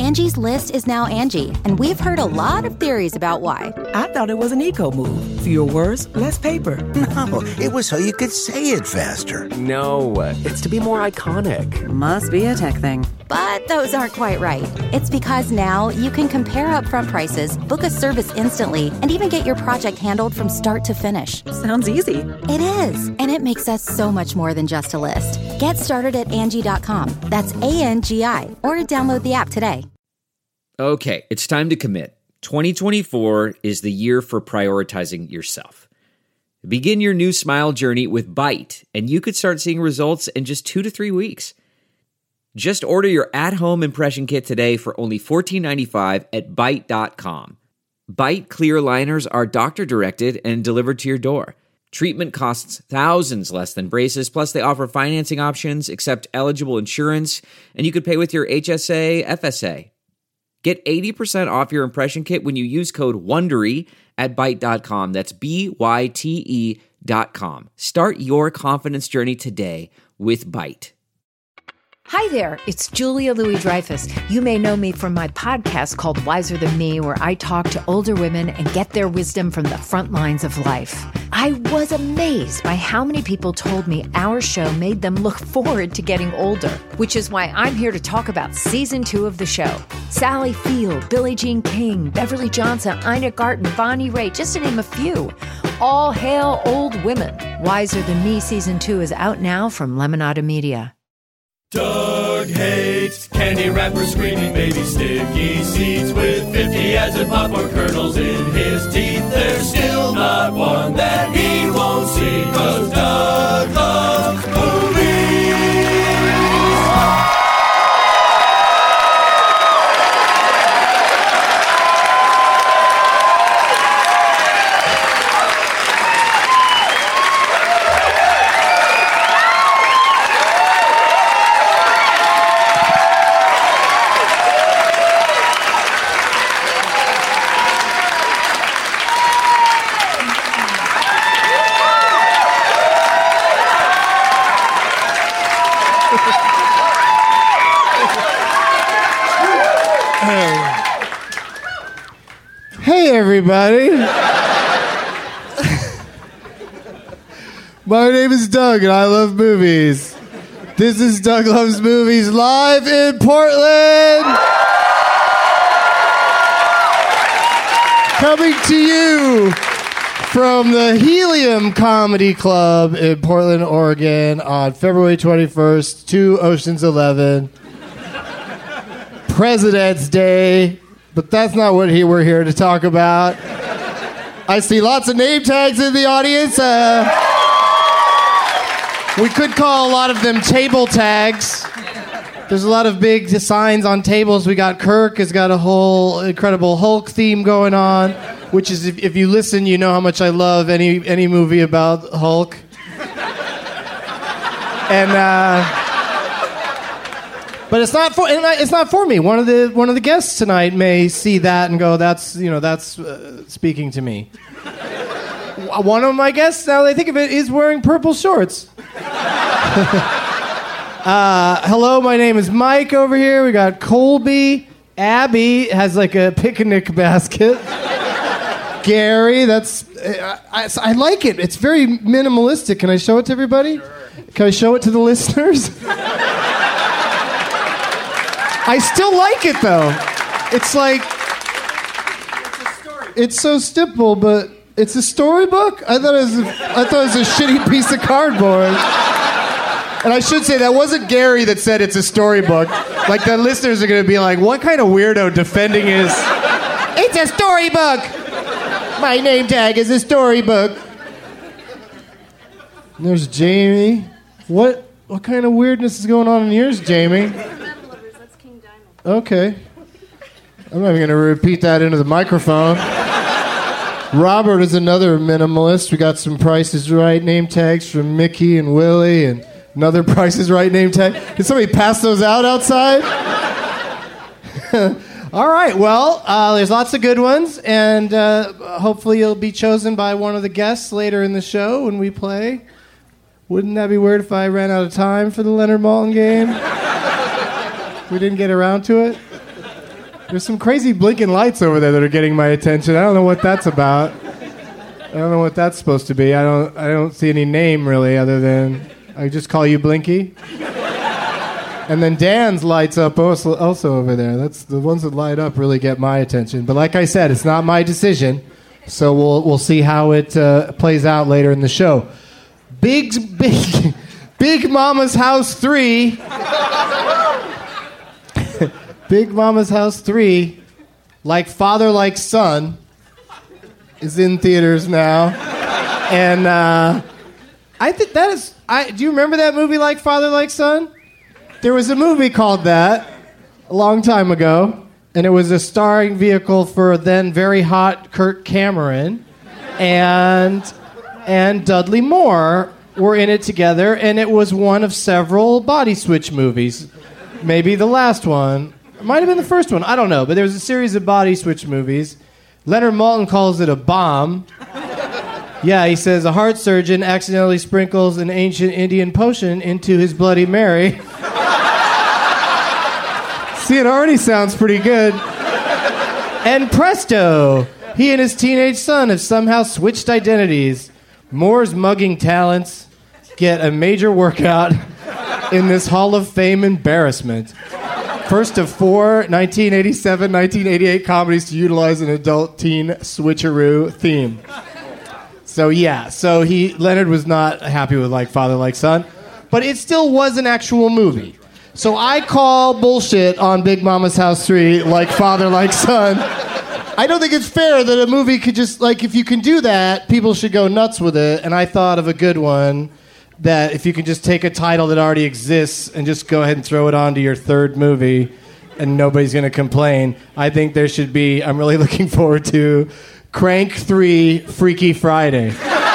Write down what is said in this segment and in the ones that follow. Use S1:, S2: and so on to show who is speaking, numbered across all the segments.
S1: Angie's List is now Angie, and we've heard a lot of theories about why.
S2: I thought it was an eco move. Fewer words, less paper.
S3: No, it was so you could say it faster.
S4: No, it's to be more iconic.
S2: Must be a tech thing.
S1: But those aren't quite right. It's because now you can compare upfront prices, book a service instantly, and even get your project handled from start to finish.
S2: Sounds easy.
S1: It is, and it makes us so much more than just a list. Get started at Angie.com. That's ANGI, or download the app today.
S5: Okay, it's time to commit. 2024 is the year for prioritizing yourself. Begin your new smile journey with Byte, and you could start seeing results in just 2 to 3 weeks. Just order your at-home impression kit today for only $14.95 at Byte.com. Byte clear liners are doctor-directed and delivered to your door. Treatment costs thousands less than braces, plus they offer financing options, accept eligible insurance, and you could pay with your HSA, FSA. Get 80% off your impression kit when you use code WONDERY at Byte.com. That's BYTE.com. Start your confidence journey today with Byte.
S6: Hi there, it's Julia Louis-Dreyfus. You may know me from my podcast called Wiser Than Me, where I talk to older women and get their wisdom from the front lines of life. I was amazed by how many people told me our show made them look forward to getting older, which is why I'm here to talk about season 2 of the show. Sally Field, Billie Jean King, Beverly Johnson, Ina Garten, Bonnie Raitt, just to name a few. All hail old women. Wiser Than Me season 2 is out now from Lemonada Media.
S7: Doug hates candy wrappers, screaming baby sticky seeds with 50 acid popcorn kernels in his teeth. There's still not one that he won't see, 'cause Doug loves movies.
S8: Hey everybody. My name is Doug and I love movies. This is Doug Loves Movies live in Portland. Coming to you from the Helium Comedy Club in Portland, Oregon on February 21st, 2 Ocean's 11. President's Day. But that's not what we're here to talk about. I see lots of name tags in the audience. We could call a lot of them table tags. There's a lot of big signs on tables. We got Kirk has got a whole Incredible Hulk theme going on, which is, if you listen, you know how much I love any movie about Hulk. And but it's not for me. One of the guests tonight may see that and go, that's speaking to me. One of my guests, now that I think of it, is wearing purple shorts. Hello, my name is Mike over here. We got Colby. Abby has like a picnic basket. Gary, I like it. It's very minimalistic. Can I show it to everybody? Sure. Can I show it to the listeners? I still like it though. It's like it's so simple, but it's a storybook. I thought it was a shitty piece of cardboard. And I should say that wasn't Gary that said it's a storybook. Like the listeners are going to be like, "What kind of weirdo defending his?" It's a storybook. My name tag is a storybook. And there's Jamie. What kind of weirdness is going on in yours, Jamie? Okay. I'm not even going to repeat that into the microphone. Robert is another minimalist. We got some Price is Right name tags from Mickey and Willie and another Price is Right name tag. Did somebody pass those out outside? All right. Well, there's lots of good ones, and hopefully you'll be chosen by one of the guests later in the show when we play. Wouldn't that be weird if I ran out of time for the Leonard Maltin game? We didn't get around to it. There's some crazy blinking lights over there that are getting my attention. I don't know what that's about. I don't know what that's supposed to be. I don't see any name really other than I just call you Blinky. And then Dan's lights up also over there. That's the ones that light up really get my attention. But like I said, it's not my decision. So we'll see how it plays out later in the show. Big Mama's House 3. Big Mama's House 3, Like Father, Like Son, is in theaters now. And I think that is... do you remember that movie, Like Father, Like Son? There was a movie called that a long time ago, and it was a starring vehicle for then very hot Kirk Cameron and Dudley Moore were in it together, and it was one of several body switch movies. Maybe the last one. It might have been the first one. I don't know, but there was a series of body switch movies. Leonard Maltin calls it a bomb. Yeah, he says a heart surgeon accidentally sprinkles an ancient Indian potion into his Bloody Mary. See, it already sounds pretty good. And presto, he and his teenage son have somehow switched identities. Moore's mugging talents get a major workout in this Hall of Fame embarrassment. First of 4 1987-1988 comedies to utilize an adult-teen switcheroo theme. So yeah, Leonard was not happy with Like Father, Like Son, but it still was an actual movie. So I call bullshit on Big Mama's House 3, Like Father, Like Son. I don't think it's fair that a movie could just, like, if you can do that, people should go nuts with it. And I thought of a good one that if you can just take a title that already exists and just go ahead and throw it onto your third movie and nobody's going to complain. I think there should be, I'm really looking forward to Crank 3 Freaky Friday.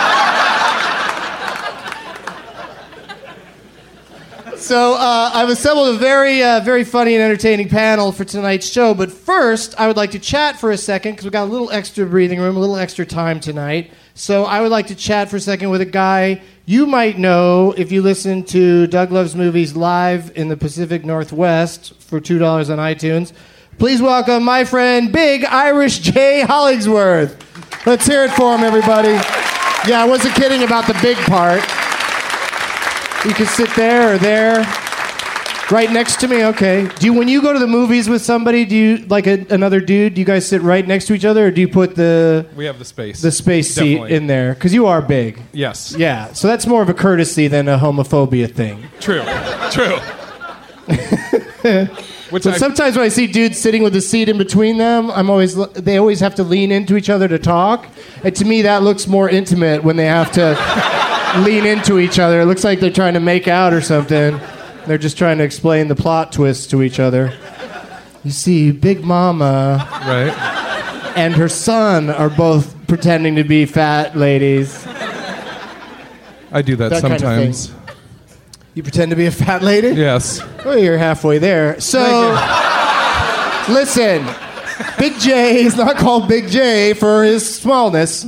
S8: So I've assembled a very funny and entertaining panel for tonight's show. But first, I would like to chat for a second because we've got a little extra breathing room, a little extra time tonight. So I would like to chat for a second with a guy you might know if you listen to Doug Loves Movies live in the Pacific Northwest for $2 on iTunes. Please welcome my friend, Big Irish J. Hollingsworth. Let's hear it for him, everybody. Yeah, I wasn't kidding about the big part. You can sit there or there, right next to me. Okay. When you go to the movies with somebody, do you like another dude? Do you guys sit right next to each other, or do you put
S9: We have the space
S8: seat in there? Because you are big.
S9: Yes.
S8: Yeah. So that's more of a courtesy than a homophobia thing.
S9: True.
S8: Sometimes when I see dudes sitting with a seat in between them, they always have to lean into each other to talk, and to me that looks more intimate when they have to lean into each other. It looks like they're trying to make out or something. They're just trying to explain the plot twists to each other. You see, Big Mama and her son are both pretending to be fat ladies.
S9: I do that sometimes.
S8: Kind of you pretend to be a fat lady?
S9: Yes.
S8: Oh, you're halfway there. So, listen, Big J is not called Big J for his smallness.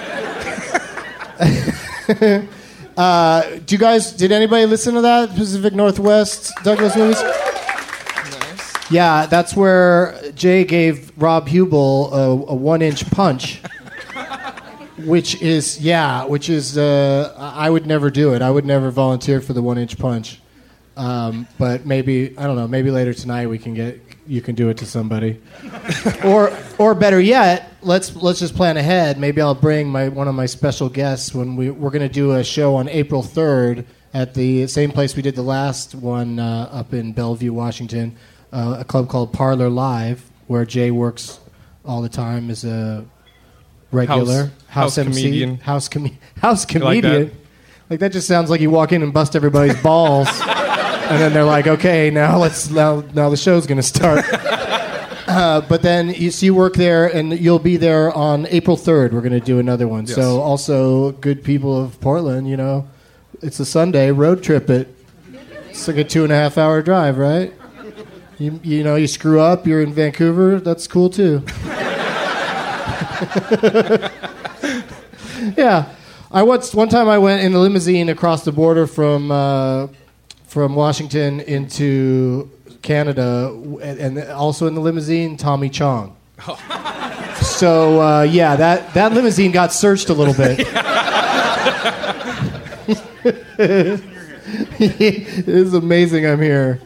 S8: Did anybody listen to that? Pacific Northwest Douglas Movies? Nice. Yeah, that's where Jay gave Rob Hubel a 1-inch punch. Which is I would never do it. I would never volunteer for the 1-inch punch. But maybe, I don't know, maybe later tonight you can do it to somebody. or better yet, let's just plan ahead. Maybe I'll bring one of my special guests when we're going to do a show on April 3rd at the same place we did the last one up in Bellevue, Washington, a club called Parlor Live, where Jay works all the time as a regular house MC,
S9: comedian.
S8: House comedian. Like that just sounds like you walk in and bust everybody's balls. And then they're like, okay, now the show's going to start. But then you work there, and you'll be there on April 3rd. We're going to do another one. Yes. So also, good people of Portland, it's a Sunday, road trip it. It's like a 2.5-hour drive, right? You screw up, you're in Vancouver, that's cool too. Yeah. One time I went in the limousine across the border from Washington into Canada, and also in the limousine, Tommy Chong. So, yeah, that limousine got searched a little bit. It is amazing I'm here.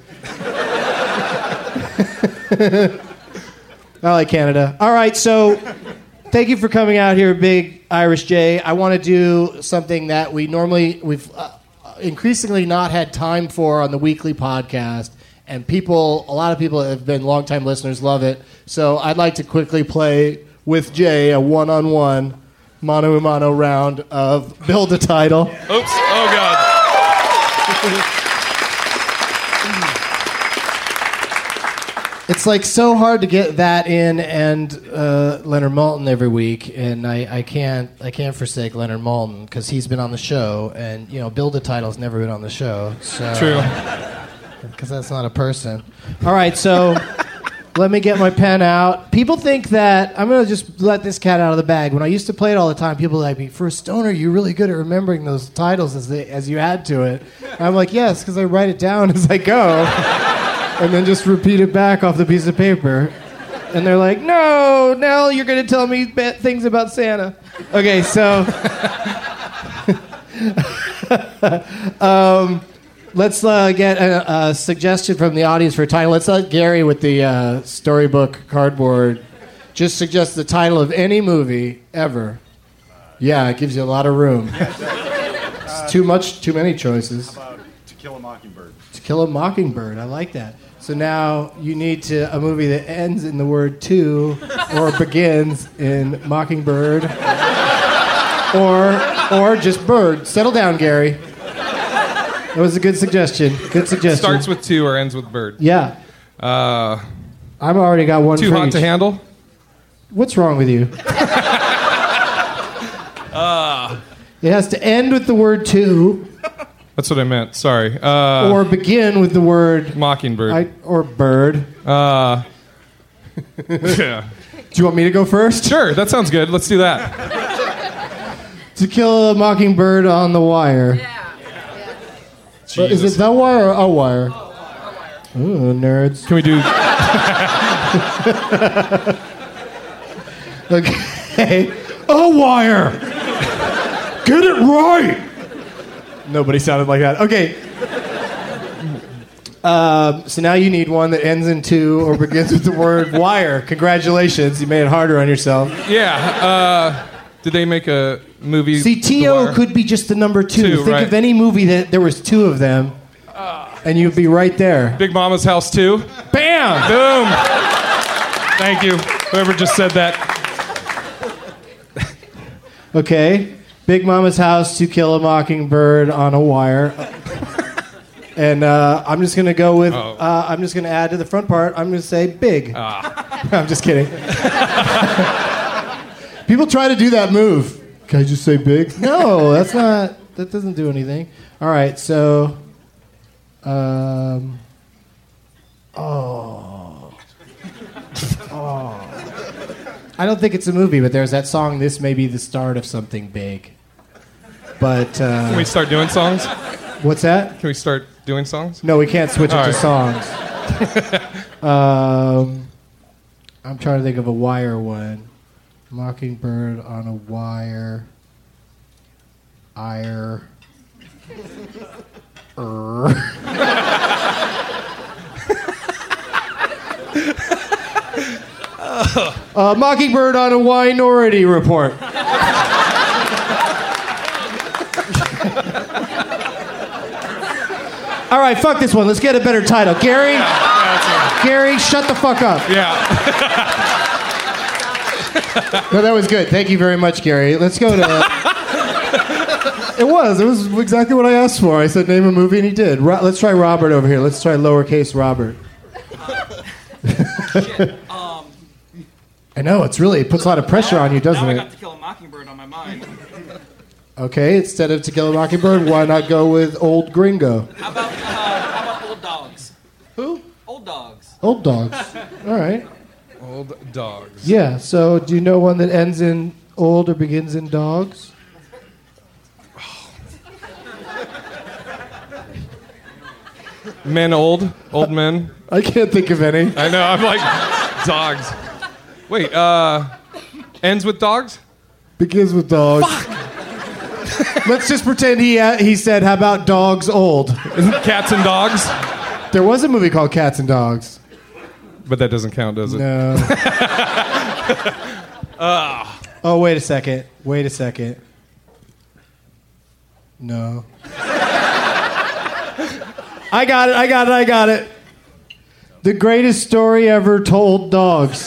S8: I like Canada. All right, so thank you for coming out here, Big Irish J. I want to do something that we've increasingly not had time for on the weekly podcast, and a lot of people that have been longtime listeners love it. So I'd like to quickly play with Jay a one-on-one, mano-a-mano round of Build a Title.
S9: Oops! Oh God!
S8: It's like so hard to get that in and Leonard Maltin every week, and I can't forsake Leonard Maltin because he's been on the show, and Build a Title's never been on the show. So,
S9: true.
S8: Because that's not a person. All right, so let me get my pen out. People think that I'm gonna just let this cat out of the bag. When I used to play it all the time, people were like, "For a stoner, you're really good at remembering those titles as you add to it." And I'm like, "Yes, because I write it down as I go." And then just repeat it back off the piece of paper. And they're like, "No, Nell, you're going to tell me things about Santa." Okay, so... let's get a suggestion from the audience for a title. Let's let Gary with the storybook cardboard just suggest the title of any movie ever. Yeah, it gives you a lot of room. It's too many choices.
S10: How about To Kill a Mockingbird?
S8: To Kill a Mockingbird. I like that. So now you need a movie that ends in the word to or begins in Mockingbird or just bird. Settle down, Gary. That was a good suggestion. Good suggestion.
S9: Starts with to or ends with bird.
S8: Yeah. I've already got one.
S9: Too
S8: for
S9: hot
S8: each.
S9: to handle?
S8: What's wrong with you? It has to end with the word to.
S9: That's what I meant. Sorry.
S8: Or begin with the word...
S9: Mockingbird.
S8: Or bird.
S9: Yeah.
S8: Do you want me to go first?
S9: Sure, that sounds good. Let's do that.
S8: To Kill a Mockingbird on the Wire. Yeah. Is it The Wire or A Wire? Ooh, nerds.
S9: Can we do...
S8: Okay. A Wire! Get it right! Nobody sounded like that. Okay. So now you need one that ends in to or begins with the word wire. Congratulations. You made it harder on yourself.
S9: Yeah. Did they make a movie?
S8: See, T.O. could be just the number two. Think
S9: right.
S8: of any movie that there was two of them, and you'd be right there.
S9: Big Mama's House 2.
S8: Bam!
S9: Boom. Thank you. Whoever just said that.
S8: Okay. Big Mama's House, To Kill a Mockingbird on a Wire. And I'm just going to go with, I'm just going to add to the front part, I'm going to say big. I'm just kidding. People try to do that move. Can I just say big? No, that doesn't do anything. All right, so, I don't think it's a movie, but there's that song, This May Be the Start of Something Big. But
S9: Can we start doing songs?
S8: What's that?
S9: Can we start doing songs?
S8: No, we can't switch it
S9: All
S8: to
S9: right.
S8: songs. I'm trying to think of a wire one. Mockingbird on a wire. Ire. Mockingbird on a Minority Report. All right, fuck this one. Let's get a better title. Gary? Gary, shut the fuck up.
S9: Yeah.
S8: No, that was good. Thank you very much, Gary. Let's go to... It was exactly what I asked for. I said name a movie, and he did. Let's try Robert over here. Let's try lowercase Robert.
S11: Shit.
S8: I know, it puts a lot of pressure on you, doesn't
S11: now
S8: it?
S11: I got To Kill a Mockingbird on my mind.
S8: Okay, instead of To Kill a Mockingbird, why not go with Old Gringo?
S11: How about Old Dogs?
S8: Who?
S11: Old Dogs.
S8: Old Dogs. All right.
S9: Old Dogs.
S8: Yeah, so do you know one that ends in old or begins in dogs?
S9: Men old men.
S8: I can't think of any.
S9: I know. I'm like dogs. Wait. Ends with dogs.
S8: Begins with dogs. Fuck. Let's just pretend he said, "How about dogs old?"
S9: Cats and dogs.
S8: There was a movie called Cats and Dogs.
S9: But that doesn't count, does it?
S8: No. Oh, wait a second. No. I got it. The greatest story ever told, dogs.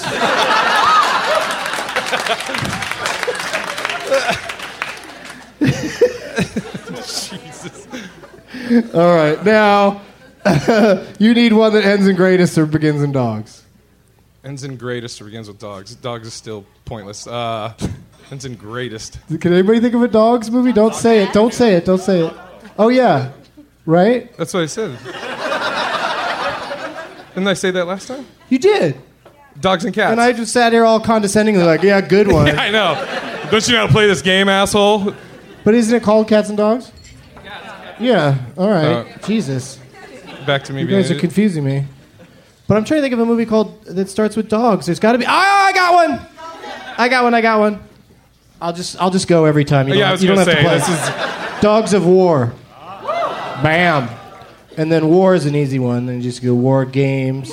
S9: Jesus.
S8: All right, now you need one that ends in greatest or begins in dogs.
S9: Ends in greatest or begins with dogs. Dogs is still pointless. Ends in greatest.
S8: Can anybody think of a dogs movie? Don't say it. Oh, yeah. Right?
S9: That's what I said. Didn't I say that last time?
S8: You did.
S9: Dogs and cats.
S8: And I just sat here all condescendingly like, yeah, good one.
S9: Yeah, I know. Don't you know how to play this game, asshole?
S8: But isn't it called Cats and Dogs? Yeah. All right. Jesus.
S9: Back to me.
S8: You guys are confusing me. But I'm trying to think of a movie that starts with dogs. There's got to be. Oh, I got one. I'll just go every time. You don't have to play.
S9: This is
S8: Dogs of War. Bam. And then war is an easy one. Then you just go war games.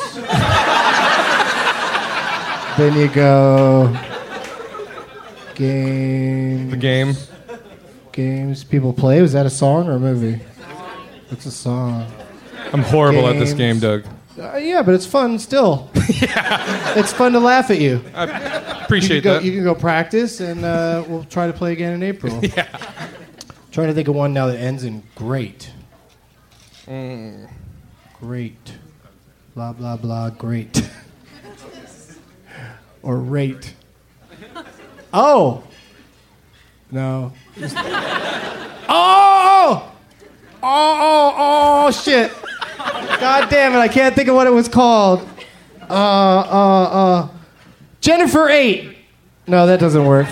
S8: Then you go games.
S9: The game.
S8: Games people play. Was that a song or a movie? It's a song.
S9: I'm horrible at this game, Doug.
S8: Yeah, but it's fun still. Yeah. It's fun to laugh at you.
S9: I appreciate that.
S8: You can go practice, and we'll try to play again in April.
S9: Yeah.
S8: Trying to think of one now that ends in great. Great. Blah, blah, blah, great. Or rate. Oh! No. Oh, shit. God damn it, I can't think of what it was called. Jennifer 8. No, that doesn't work.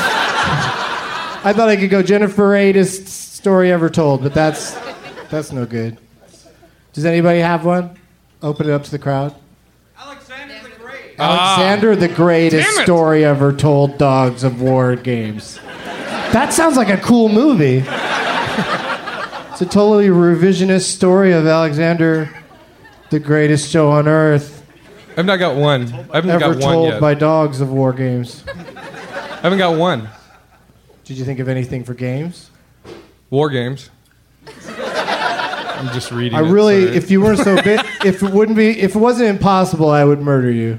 S8: I thought I could go Jennifer 8th story ever told, but that's no good. Does anybody have one? Open it up to the crowd.
S11: Alexander the Great.
S8: Alexander the Greatest story ever told, Dogs of War games. That sounds like a cool movie. It's a totally revisionist story of Alexander, the greatest show on earth.
S9: I've not got one. I haven't got one yet.
S8: Ever told by Dogs of War games.
S9: I haven't got one.
S8: Did you think of anything for games?
S9: War games. I'm just reading.
S8: If you weren't so big, if it wasn't impossible, I would murder you.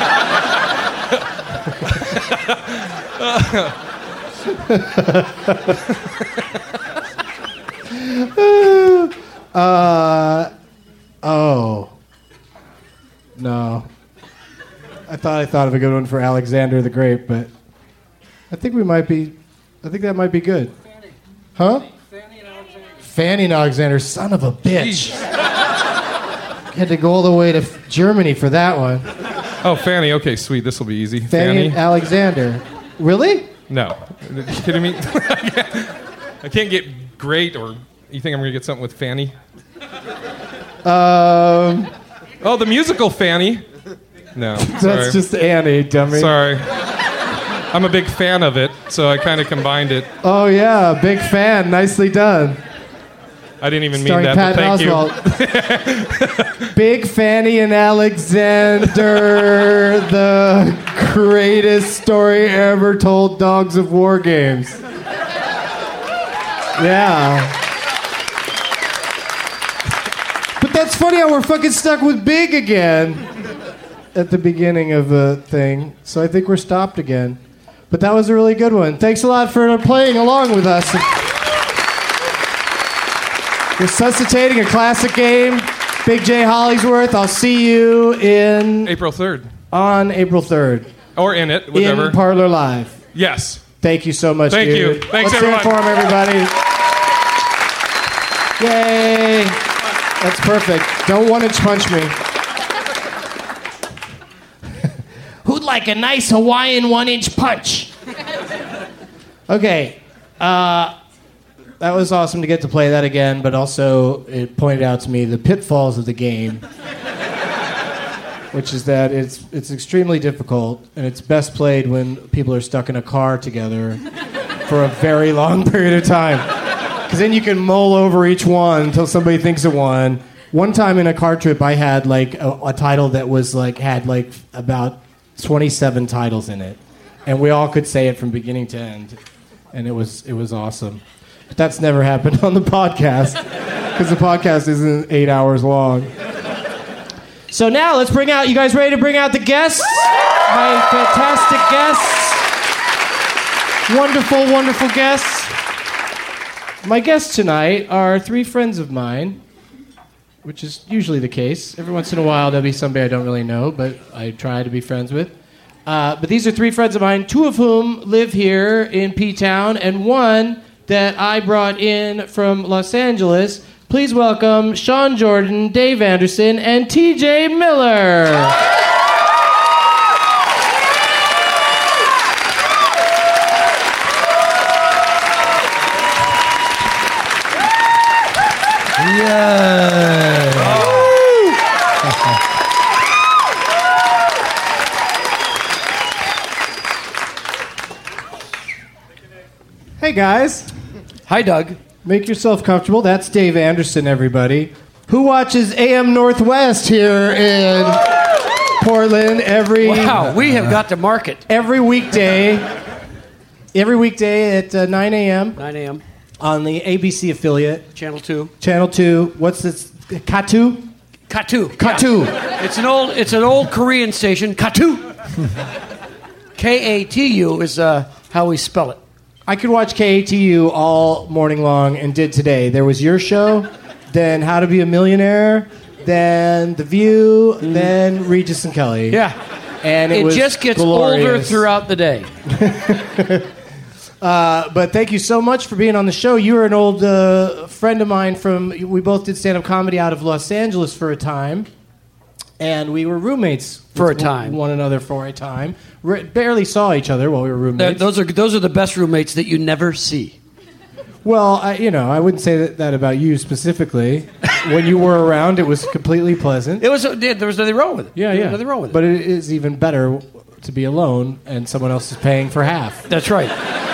S8: No. I thought of a good one for Alexander the Great, but I think that might be good. Huh? Fanny and Alexander, son of a bitch. Had to go all the way to Germany for that one.
S9: Oh, Fanny. Okay, sweet. This will be easy.
S8: Fanny and Alexander. Really?
S9: No. Are you kidding me? I can't get great, or you think I'm going to get something with Fanny? Oh, the musical Fanny. No, sorry.
S8: That's just Annie, dummy.
S9: Sorry. I'm a big fan of it, so I kind of combined it.
S8: Oh, yeah, big fan. Nicely done.
S9: I didn't even
S8: Starring
S9: mean that,
S8: Patton
S9: but thank
S8: you. Big Fanny and Alexander, the greatest story ever told, Dogs of War games. Yeah. But that's funny how we're fucking stuck with big again at the beginning of the thing. So I think we're stopped again. But that was a really good one. Thanks a lot for playing along with us. Resuscitating a classic game. Big J Hollingsworth. I'll see you in...
S9: April 3rd.
S8: On April 3rd.
S9: Or in it, whatever.
S8: In Parlor Live.
S9: Yes.
S8: Thank you so much,
S9: Thank
S8: dude.
S9: you. Thanks,
S8: Let's
S9: everyone.
S8: hear it for him, everybody. Yay. That's perfect. Don't 1-inch punch me. Who'd like a nice Hawaiian 1-inch punch? Okay. that was awesome to get to play that again, but also it pointed out to me the pitfalls of the game, which is that it's extremely difficult, and it's best played when people are stuck in a car together for a very long period of time. Because then you can mull over each one until somebody thinks of one. One time in a car trip, I had like a title that was like had like about 27 titles in it, and we all could say it from beginning to end, and it was awesome. But that's never happened on the podcast because the podcast isn't 8 hours long. So now let's bring out. You guys ready to bring out the guests? My fantastic guests, wonderful, wonderful guests. My guests tonight are three friends of mine, which is usually the case. Every once in a while, there'll be somebody I don't really know, but I try to be friends with. But these are three friends of mine, two of whom live here in P-Town, and one that I brought in from Los Angeles. Please welcome Sean Jordan, Dave Anderson, and TJ Miller. Hey guys.
S12: Hi, Doug.
S8: Make yourself comfortable. That's Dave Anderson, everybody. Who watches AM Northwest here in Portland every...
S12: Wow, we have got to market.
S8: Every weekday at 9 a.m.
S12: 9 a.m.
S8: on the ABC affiliate.
S12: Channel 2.
S8: Channel 2. What's this? Katu?
S12: Katu.
S8: Katu.
S12: Yeah. It's an old Korean station. Katu. Katu is how we spell it.
S8: I could watch KATU all morning long and did today. There was your show, then How to Be a Millionaire, then The View, then Regis and Kelly.
S12: Yeah.
S8: And it was
S12: just gets
S8: glorious.
S12: older throughout the day.
S8: But thank you so much for being on the show. You were an old friend of mine we both did stand-up comedy out of Los Angeles for a time. And we were roommates
S12: for a time.
S8: One another for a time. Barely saw each other while we were roommates.
S12: Those are the best roommates that you never see.
S8: Well, I wouldn't say that about you specifically. When you were around, it was completely pleasant.
S12: There was nothing wrong with it.
S8: Yeah.
S12: Nothing wrong with it.
S8: But it is even better to be alone and someone else is paying for half.
S12: That's right.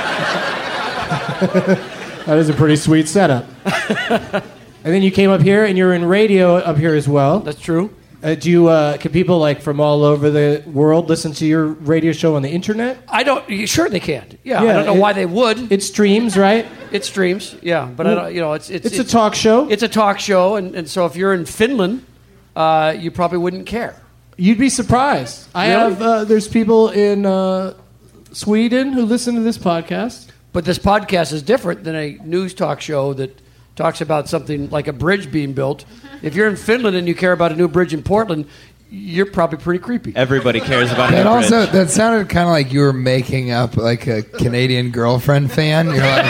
S8: That is a pretty sweet setup. And then you came up here, and you're in radio up here as well.
S12: That's true.
S8: Can people like from all over the world listen to your radio show on the internet?
S12: Sure they can. Yeah, I don't know why they would.
S8: It streams, right?
S12: It streams. Yeah, but I don't. It's
S8: a talk show.
S12: It's a talk show, and so if you're in Finland, you probably wouldn't care.
S8: You'd be surprised. There's people in Sweden who listen to this podcast.
S12: But this podcast is different than a news talk show that talks about something like a bridge being built. If you're in Finland and you care about a new bridge in Portland, you're probably pretty creepy.
S13: Everybody cares about a new bridge. That sounded kind of like you were making up like a Canadian girlfriend fan. You're like,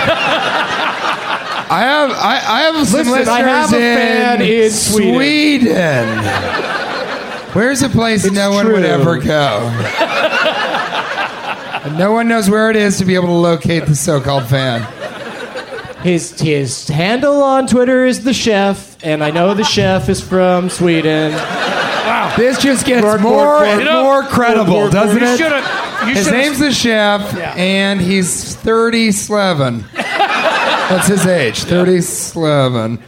S13: I have some listeners
S8: I have a fan in
S13: Sweden. Where's a place no one would ever go? And no one knows where it is to be able to locate the so-called fan.
S8: His handle on Twitter is The Chef, and I know The Chef is from Sweden.
S13: Wow. This just gets more and more credible, doesn't it? His name's The Chef, and he's 37. That's his age, 37.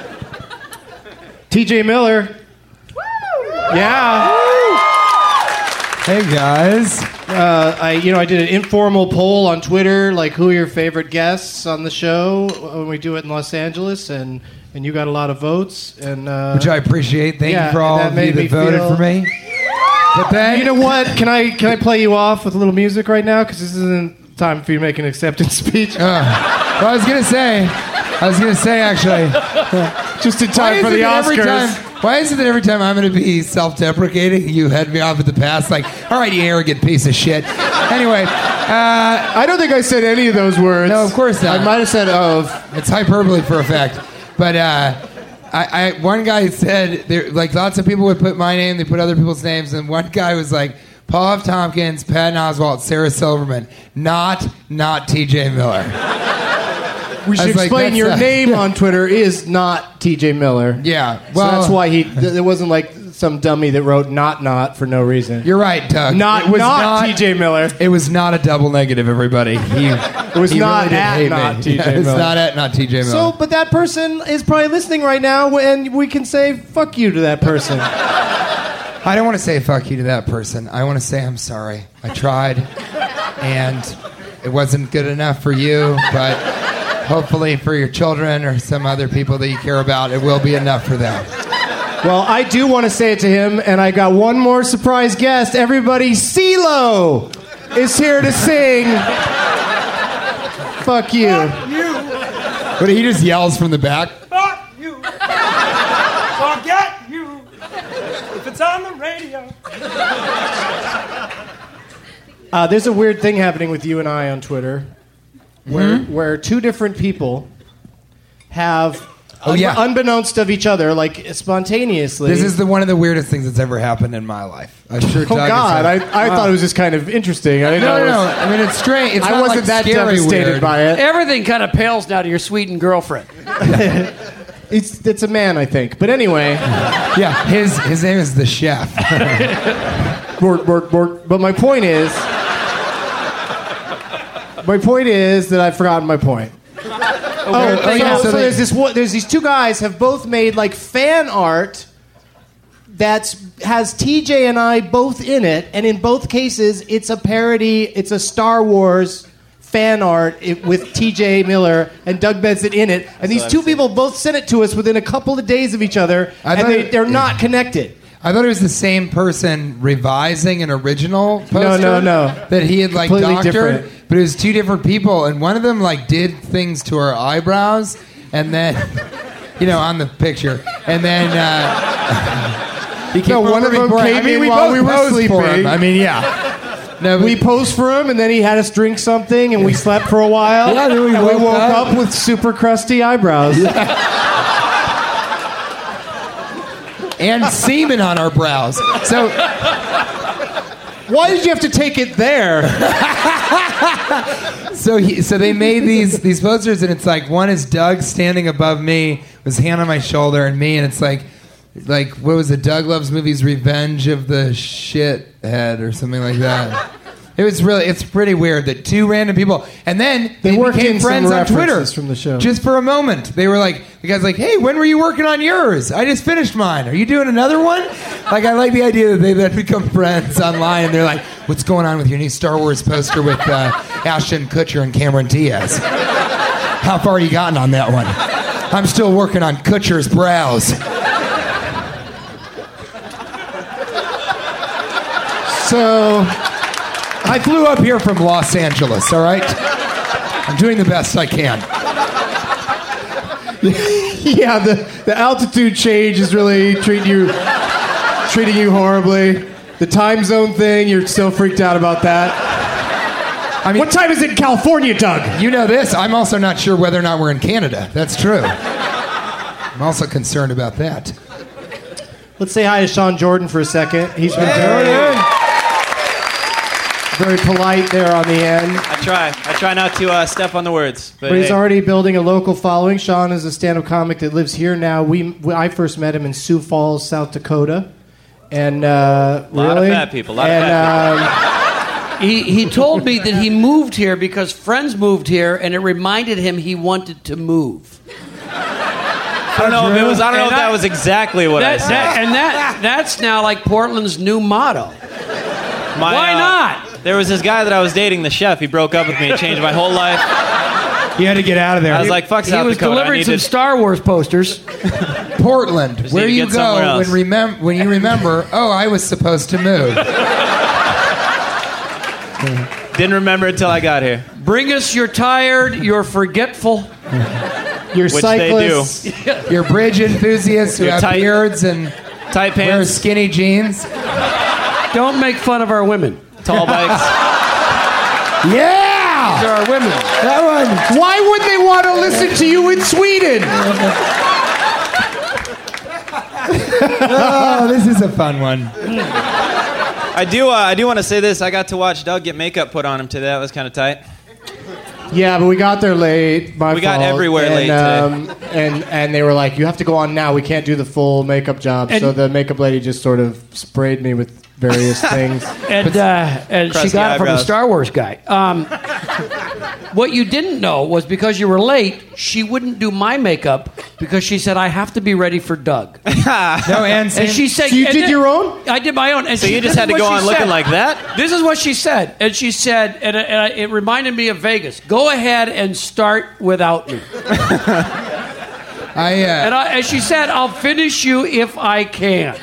S8: TJ Miller. Woo! Yeah. Woo!
S13: Hey, guys.
S8: I did an informal poll on Twitter, like who are your favorite guests on the show when we do it in Los Angeles, and you got a lot of votes, and
S13: which I appreciate. Thank you for all of you that voted for me.
S8: But then, you know what? Can I play you off with a little music right now? Because this isn't time for you to make an acceptance speech.
S13: Well, I was gonna say actually,
S8: just in time for the Oscars.
S13: Why is it that every time I'm going to be self-deprecating, you head me off at the pass? Like, all right, you arrogant piece of shit. Anyway.
S8: I don't think I said any of those words.
S13: No, of course not.
S8: I might have said of.
S13: It's hyperbole for effect. But one guy said, like, lots of people would put my name, they put other people's names, and one guy was like, Paul F. Tompkins, Patton Oswalt, Sarah Silverman, not T.J. Miller.
S8: We should explain your name on Twitter is not TJ Miller.
S13: Yeah.
S8: Well, so that's why it wasn't like some dummy that wrote not for no reason.
S13: You're right, Doug.
S8: Not TJ Miller.
S13: It was not a double negative, everybody.
S8: It was not
S13: really
S8: at not TJ Miller.
S13: It's not at not TJ Miller.
S8: So, but that person is probably listening right now, and we can say fuck you to that person.
S13: I don't want to say fuck you to that person. I want to say I'm sorry. I tried, and it wasn't good enough for you, but hopefully for your children or some other people that you care about, it will be enough for them.
S8: Well, I do want to say it to him, and I got one more surprise guest. Everybody, CeeLo is here to sing Fuck You.
S11: Fuck you.
S13: But he just yells from the back.
S11: Fuck you. Forget you. If it's on the radio.
S8: There's a weird thing happening with you and I on Twitter where two different people have... unbeknownst of each other, like spontaneously.
S13: This is one of the weirdest things that's ever happened in my life. I'm sure.
S8: Oh God! I thought it was just kind of interesting. I didn't know.
S13: No. I mean, it's strange. It's
S8: I wasn't that devastated
S13: weird.
S8: by it.
S12: Everything kind of pales now to your Sweden girlfriend.
S8: It's a man, I think. But anyway,
S13: yeah, his name is the chef.
S8: But my point is that I've forgotten my point. So there's these two guys have both made like fan art that has TJ and I both in it, and in both cases it's a parody. It's a Star Wars fan art with TJ Miller and Doug Benson in it, and these two people both sent it to us within a couple of days of each other, and they're not connected.
S13: I thought it was the same person revising an original poster.
S8: No.
S13: That he had like
S8: Completely
S13: doctored,
S8: different.
S13: but it was two different people, and one of them like did things to her eyebrows, and then, on the picture, and then he came
S8: one of them came in while we were sleeping.
S13: I mean, yeah.
S8: No, we posed for him, and then he had us drink something, and we slept for a while.
S13: Yeah, then we woke
S8: up with super crusty eyebrows.
S13: And semen on our brows. So,
S8: why did you have to take it there?
S13: So they made these posters, and it's like one is Doug standing above me, with his hand on my shoulder, and me, and it's like what was it? Doug Loves Movies, Revenge of the Shithead, or something like that. It's pretty weird that two random people, and then they became friends on Twitter
S8: from the show.
S13: Just for a moment. They were like, the guy's like, hey, when were you working on yours? I just finished mine. Are you doing another one? Like, I like the idea that they then become friends online, and they're like, what's going on with your new Star Wars poster with Ashton Kutcher and Cameron Diaz? How far you gotten on that one? I'm still working on Kutcher's brows.
S8: So...
S13: I flew up here from Los Angeles, all right? I'm doing the best I can.
S8: Yeah, the altitude change is really treating you horribly. The time zone thing, you're still freaked out about that. I mean, what time is it in California, Doug?
S13: You know this. I'm also not sure whether or not we're in Canada. That's true. I'm also concerned about that.
S8: Let's say hi to Sean Jordan for a second. He's been very polite there on the end.
S14: I try not to step on the words.
S8: But he's already building a local following. Sean is a stand-up comic that lives here now. I first met him in Sioux Falls, South Dakota. And
S14: a lot of fat people.
S12: He told me that he moved here because friends moved here, and it reminded him he wanted to move.
S14: I don't know if that was exactly what I said.
S12: That's now like Portland's new motto. Why not?
S14: There was this guy that I was dating, the chef. He broke up with me and changed my whole life.
S13: You had to get out of there.
S14: I was like, fuck South Dakota.
S12: He was delivering some Star Wars posters.
S13: Portland, where you go when you remember, I was supposed to move.
S14: Didn't remember until I got here.
S12: Bring us your tired, your forgetful.
S8: Your cyclists.
S14: Which they
S13: do. Your bridge enthusiasts who have beards and
S14: tight pants.
S13: Wear skinny jeans.
S12: Don't make fun of our women.
S14: Tall bikes.
S13: Yeah!
S12: These are our women.
S13: That one.
S8: Why would they want to listen to you in Sweden?
S13: Oh, this is a fun one.
S14: I do want to say this. I got to watch Doug get makeup put on him today. That was kind of tight.
S8: Yeah, but we got there late. My
S14: We got
S8: fault.
S14: everywhere late today.
S8: And they were like, "You have to go on now. We can't do the full makeup job." So the makeup lady just sort of sprayed me with various things.
S12: And she got it from a Star Wars guy. What you didn't know was because you were late, she wouldn't do my makeup because she said I have to be ready for Doug.
S13: and
S12: she said,
S8: so you did your own?
S12: I did my own. And
S14: So you just had to go on looking like that?
S12: This is what she said, and she said, and it reminded me of Vegas. Go ahead and start without me. And she said, I'll finish you if I can.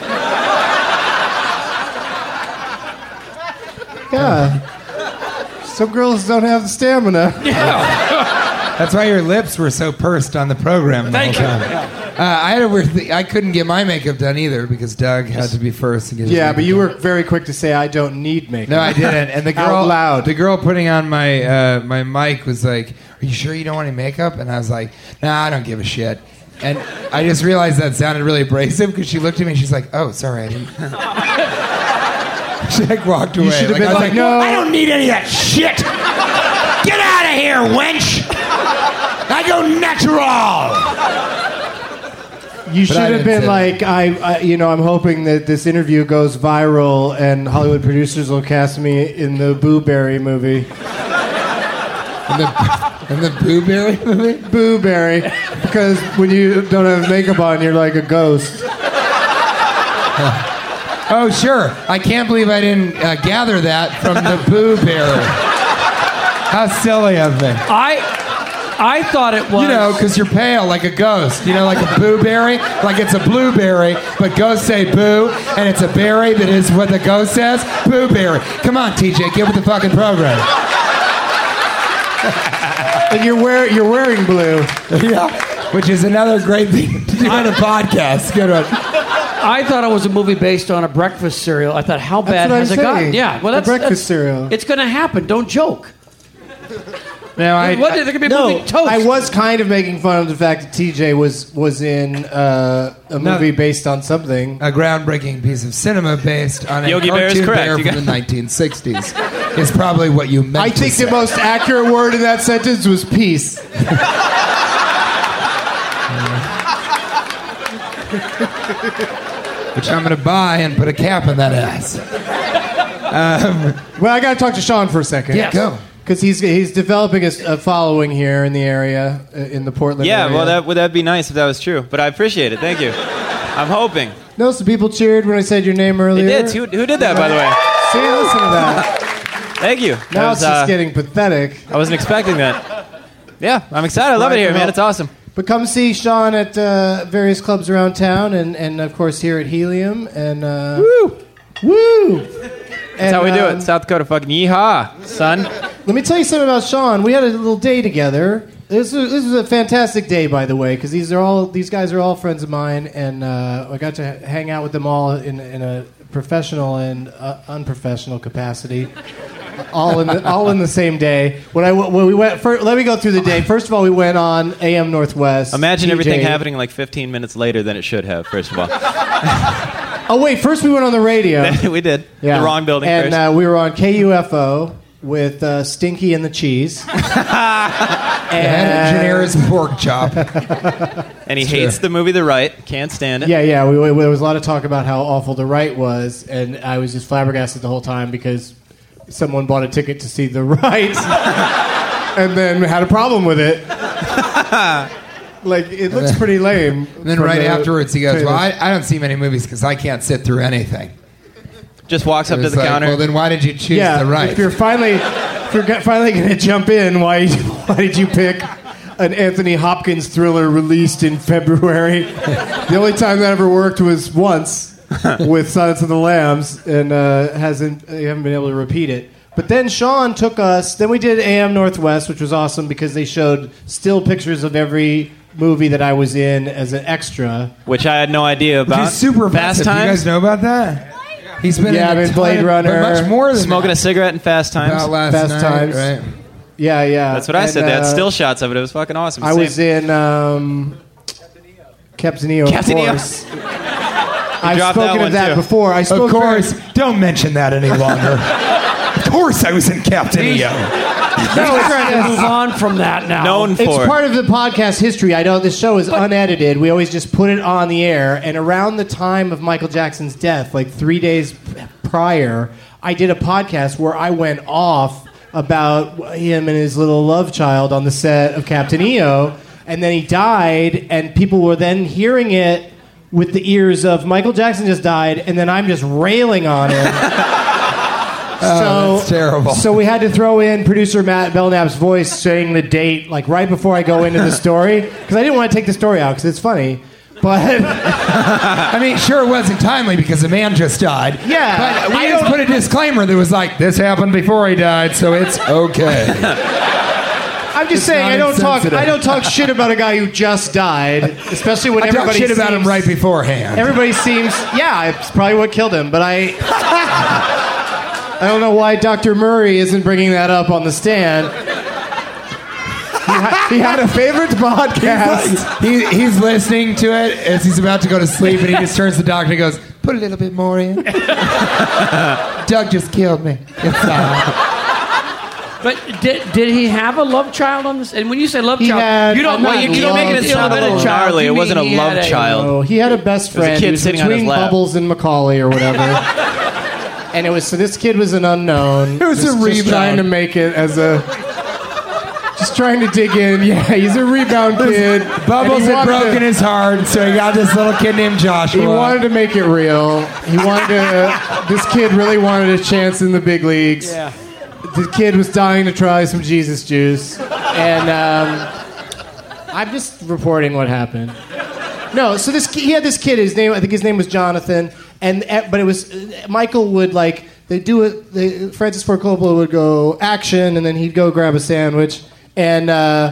S8: Yeah. Some girls don't have the stamina.
S12: Yeah.
S13: That's why your lips were so pursed on the program.
S12: Thank you.
S13: I had a weird thing. I couldn't get my makeup done either because Doug had to be first. To get his
S8: Yeah, but you
S13: done.
S8: were very quick to say, "I don't need makeup."
S13: No, I didn't. And the girl,
S8: Out loud.
S13: the girl putting on my my mic was like, "Are you sure you don't want any makeup?" And I was like, "Nah, I don't give a shit." And I just realized that sounded really abrasive because she looked at me and she's like, "Oh, sorry, I didn't." She like walked away.
S8: You should have been
S13: I was
S8: like, "No,
S13: I don't need any of that shit. Get out of here, wench. I go natural."
S8: You
S13: But
S8: should
S13: I
S8: have
S13: didn't
S8: been
S13: say
S8: like, I'm hoping that this interview goes viral and Hollywood producers will cast me in the Boo Berry movie.
S13: In the Boo Berry movie?
S8: Boo Berry. Because when you don't have makeup on, you're like a ghost.
S13: Oh, sure. I can't believe I didn't gather that from the Boo Berry. How silly of me.
S12: I thought it was...
S13: You know, because you're pale like a ghost. You know, like a boo berry. Like it's a blueberry, but ghosts say boo, and it's a berry that is what the ghost says. Boo berry. Come on, TJ, get with the fucking program.
S8: And you're wearing blue.
S13: Yeah, which is another great thing to do on a podcast. Good one.
S12: I thought it was a movie based on a breakfast cereal. I thought, how bad has it gotten? Yeah, well, that's
S8: breakfast cereal.
S12: It's going to happen. Don't joke.
S13: Now,
S12: They're going to be moving toast.
S8: I was kind of making fun of the fact that TJ was in a movie based on something.
S13: A groundbreaking piece of cinema based on a
S14: Yogi Bear is
S13: cartoon
S14: correct.
S13: bear
S14: You
S13: from the 1960s is probably what you meant
S8: I
S13: to
S8: think
S13: say.
S8: the most accurate word in that sentence was peace.
S13: Which I'm going to buy and put a cap on that ass.
S8: Well, I got to talk to Sean for a second.
S13: Yeah, go.
S8: Because he's developing a following here in the area, in the Portland area.
S14: Yeah, well, that'd be nice if that was true. But I appreciate it. Thank you. I'm hoping.
S8: No, some people cheered when I said your name earlier.
S14: They did. Who did that, by the way?
S8: See, listen to that.
S14: Thank you.
S8: Now it's just getting pathetic.
S14: I wasn't expecting that. Yeah, I'm excied. I love it here, man. It's awesome.
S8: But come see Sean at various clubs around town, and of course here at Helium. And woo!
S14: That's how we do it. South Dakota fucking yeehaw, son.
S8: Let me tell you something about Sean. We had a little day together. This was a fantastic day, by the way, because these guys are all friends of mine, and I got to hang out with them all in a professional and unprofessional capacity, all in the same day. When we went, let me go through the day. First of all, we went on AM Northwest.
S14: Imagine
S8: TJ.
S14: everything happening like 15 minutes later than it should have. First of all.
S8: Oh wait, first we went on the radio.
S14: We did.
S8: Yeah.
S14: The wrong building
S8: and
S14: first.
S8: we were on KUFO with Stinky and the Cheese.
S13: The head engineer is pork chop.
S14: And he hates the movie The Right. Can't stand it.
S8: Yeah. There was a lot of talk about how awful The Right was, and I was just flabbergasted the whole time because someone bought a ticket to see The Right and then had a problem with it. Like, it looks pretty lame.
S13: And then right afterwards he goes, well, I don't see many movies because I can't sit through anything.
S14: Just walks up to the
S13: like,
S14: counter.
S13: Well, then why did you choose The Right?
S8: If you're finally going to jump in, why did you pick an Anthony Hopkins thriller released in February? The only time that ever worked was once with Silence of the Lambs, and you haven't been able to repeat it. But then Sean took us. Then we did AM Northwest, which was awesome because they showed still pictures of every movie that I was in as an extra,
S14: which I had no idea about.
S13: Which is super
S14: Fast
S13: impressive.
S14: Times.
S13: You guys know about that? He's been in
S8: Blade Runner,
S13: but much more than
S14: Smoking a cigarette in Fast Times.
S13: About last
S8: Fast
S13: night,
S8: Times.
S13: right?
S8: Yeah.
S14: That's what I said. They had still shots of it. It was fucking awesome.
S8: I was in Captain EO,
S14: Captain
S8: of
S14: EO.
S8: course. I've
S14: dropped
S8: spoken
S14: that
S8: of that
S14: one, too.
S8: before.
S13: Of course, don't mention that any longer. Of course I was in Captain EO.
S12: No, it's trying to move on from that now.
S14: Known for
S8: It's part of the podcast history. This show is unedited. We always just put it on the air. And around the time of Michael Jackson's death, like 3 days prior, I did a podcast where I went off about him and his little love child on the set of Captain EO. And then he died, and people were then hearing it with the ears of Michael Jackson just died, and then I'm just railing on him.
S13: That's terrible.
S8: So we had to throw in producer Matt Belknap's voice saying the date, like right before I go into the story, because I didn't want to take the story out because it's funny. But
S13: I mean, sure, it wasn't timely because the man just died.
S8: Yeah,
S13: but we just put a disclaimer that was like, "This happened before he died, so it's okay."
S8: I'm just saying, I don't talk shit about a guy who just died, especially when everybody
S13: talk shit about him right beforehand.
S8: Everybody seems, it's probably what killed him. But I don't know why Dr. Murray isn't bringing that up on the stand. He had a favorite podcast.
S13: He's listening to it as he's about to go to sleep, and he just turns to the doctor and goes, "Put a little bit more in." Doug just killed me. It's
S12: But did he have a love child on this? And when you say love child, you don't make it sound a little
S14: gnarly. It wasn't a love child.
S8: No, he had a best friend.
S14: It was a kid sitting on his lap.
S8: Bubbles and Macaulay or whatever. And so this kid was an unknown.
S13: It was a rebound.
S8: Just trying to make it as a... Just trying to dig in. Yeah, he's a rebound kid.
S13: Bubbles had broken his heart, so he got this little kid named Joshua.
S8: He wanted to make it real. This kid really wanted a chance in the big leagues.
S12: Yeah.
S8: The kid was dying to try some Jesus juice. And I'm just reporting what happened. No, so he had this kid. I think his name was Jonathan. But it was Michael would they do it. Francis Ford Coppola would go action, and then he'd go grab a sandwich, and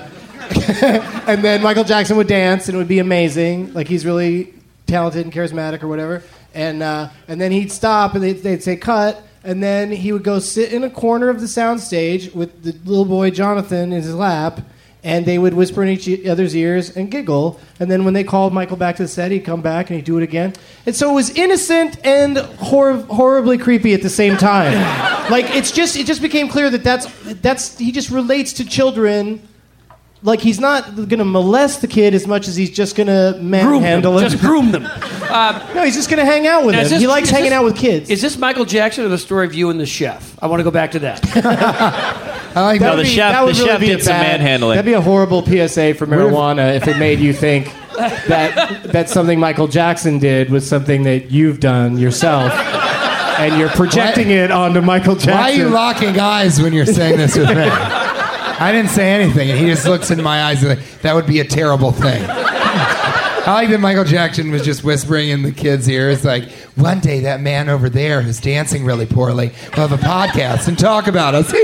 S8: and then Michael Jackson would dance, and it would be amazing. Like he's really talented and charismatic or whatever. And then he'd stop, and they'd say cut, and then he would go sit in a corner of the soundstage with the little boy Jonathan in his lap. And they would whisper in each other's ears and giggle. And then when they called Michael back to the set, he'd come back and he'd do it again. And so it was innocent and horribly creepy at the same time. It just became clear that's he just relates to children. Like he's not going to molest the kid as much as he's just going to manhandle him.
S12: Just groom them.
S8: No, he's just going to hang out with him. He likes hanging out with kids.
S12: Is this Michael Jackson or the story of you and the chef? I want to go back to that.
S14: I like that. The chef did some manhandling.
S8: That'd be a horrible PSA for marijuana if it made you think that something Michael Jackson did was something that you've done yourself. And you're projecting it onto Michael Jackson.
S13: Why are you locking eyes when you're saying this with me? I didn't say anything, and he just looks into my eyes and that would be a terrible thing. I like that Michael Jackson was just whispering in the kid's ears, like, one day that man over there who's dancing really poorly will have a podcast and talk about us.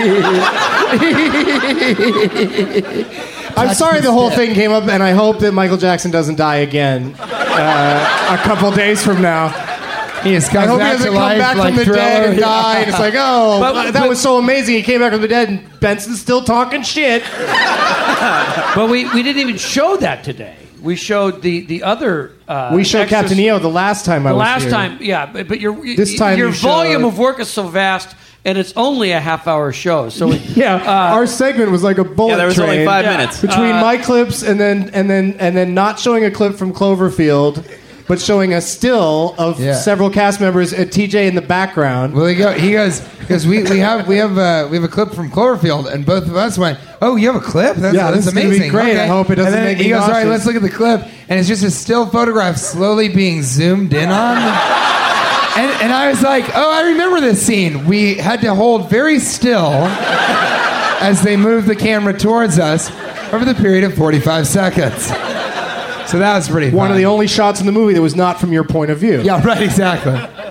S8: I'm sorry the whole thing came up, and I hope that Michael Jackson doesn't die again a couple days from now.
S13: He just
S8: I hope he doesn't come back from the dead and die, and it's like, that was so amazing. He came back from the dead, and Benson's still talking shit.
S12: But we didn't even show that today. We showed the other.
S8: We showed Captain EO the last time I was here.
S12: The last time, yeah. But your
S8: you
S12: volume of work is so vast, and it's only a half-hour show. So
S8: our segment was like a bullet train.
S14: There was only 5 minutes
S8: between my clips and then not showing a clip from Cloverfield, but showing a still of several cast members at TJ in the background.
S13: Well, he goes because we have a clip from Cloverfield, and both of us went, "Oh, you have a clip? That's amazing!
S8: Be great. Okay. I hope it doesn't make me
S13: He goes,
S8: nauseous.
S13: "All right, let's look at the clip," and it's just a still photograph slowly being zoomed in on. And I was like, "Oh, I remember this scene. We had to hold very still as they moved the camera towards us over the period of 45 seconds." So that was pretty fun.
S8: One of the only shots in the movie that was not from your point of view.
S13: Yeah, right, exactly.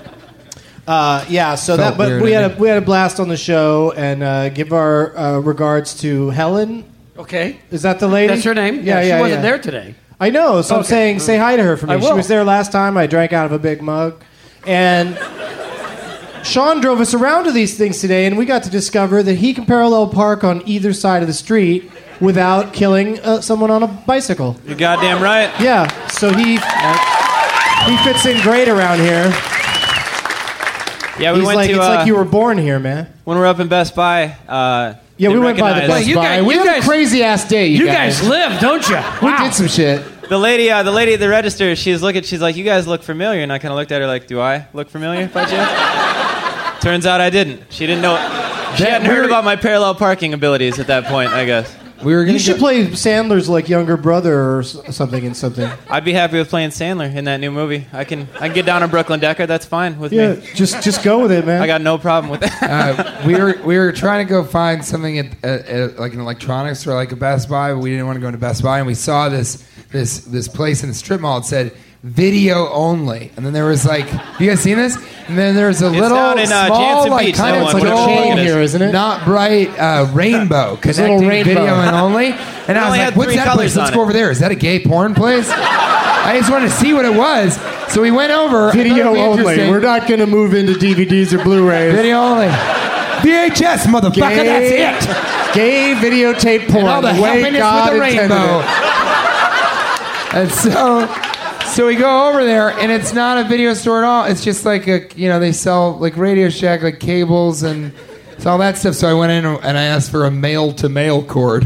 S8: We had a blast on the show, and give our regards to Helen.
S12: Okay.
S8: Is that the lady?
S12: That's her name? Yeah, she wasn't there today.
S8: I know, so I'm saying say hi to her for me. She was there last time. I drank out of a big mug. And Sean drove us around to these things today, and we got to discover that he can parallel park on either side of the street without killing someone on a bicycle.
S14: You're goddamn right.
S8: Yeah, so he fits in great around here.
S14: Yeah, we
S8: He's
S14: went
S8: like,
S14: to.
S8: it's like you were born here, man.
S14: When we were up in Best Buy.
S8: Yeah, we went by the Best Buy. We had a crazy ass day. You
S12: guys live, don't you?
S8: We did some shit.
S14: The lady at the register, she's like, you guys look familiar. And I kind of looked at her like, do I look familiar by chance? Turns out I didn't. She didn't know. She hadn't heard about my parallel parking abilities at that point, I guess.
S8: You should play Sandler's like younger brother or something in something.
S14: I'd be happy with playing Sandler in that new movie. I can get down on Brooklyn Decker. That's fine with me.
S8: Just go with it, man.
S14: I got no problem with that.
S13: We were trying to go find something at like an electronics store, like a Best Buy, but we didn't want to go into Best Buy, and we saw this place in the strip mall. It said video only, and then there was like, you guys seen this? And then there's a little
S14: down in,
S13: small,
S14: Jansen
S13: like
S14: Beach,
S13: kind of
S14: that one.
S13: dull,
S8: chain here, isn't it?
S13: not bright rainbow connecting
S8: rainbow.
S13: video and only. And I was like, what's that place? Let's go over there. Is that a gay porn place? I just wanted to see what it was. So we went over.
S8: Video only. We're not going to move into DVDs or Blu-rays.
S13: Video only. VHS, motherfucker. That's it.
S8: Gay videotape porn.
S13: And all the happiness
S8: God
S13: with the rainbow. And so we go over there, and it's not a video store at all. It's just like they sell like Radio Shack, like cables and it's all that stuff. So I went in and I asked for a male-to-male cord.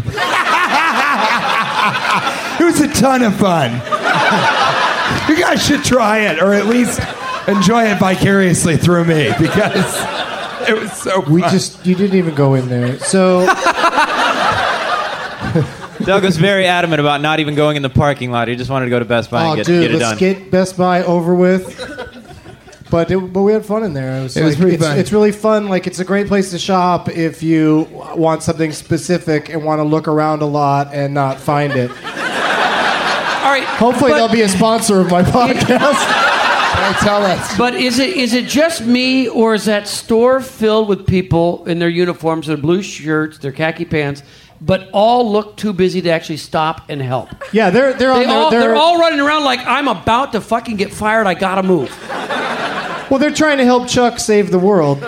S13: It was a ton of fun. You guys should try it, or at least enjoy it vicariously through me, because it was so fun.
S8: You didn't even go in there. So
S14: Doug was very adamant about not even going in the parking lot. He just wanted to go to Best Buy and get it done.
S8: Let's get Best Buy over with. But we had fun in there. It was
S13: pretty fun.
S8: It's really fun. Like, it's a great place to shop if you want something specific and want to look around a lot and not find it.
S12: All right.
S8: Hopefully they'll be a sponsor of my podcast.
S13: Tell us.
S12: But is it just me, or is that store filled with people in their uniforms, their blue shirts, their khaki pants, but all look too busy to actually stop and help?
S8: Yeah, they're
S12: all running around like, I'm about to fucking get fired, I gotta move.
S8: Well, they're trying to help Chuck save the world.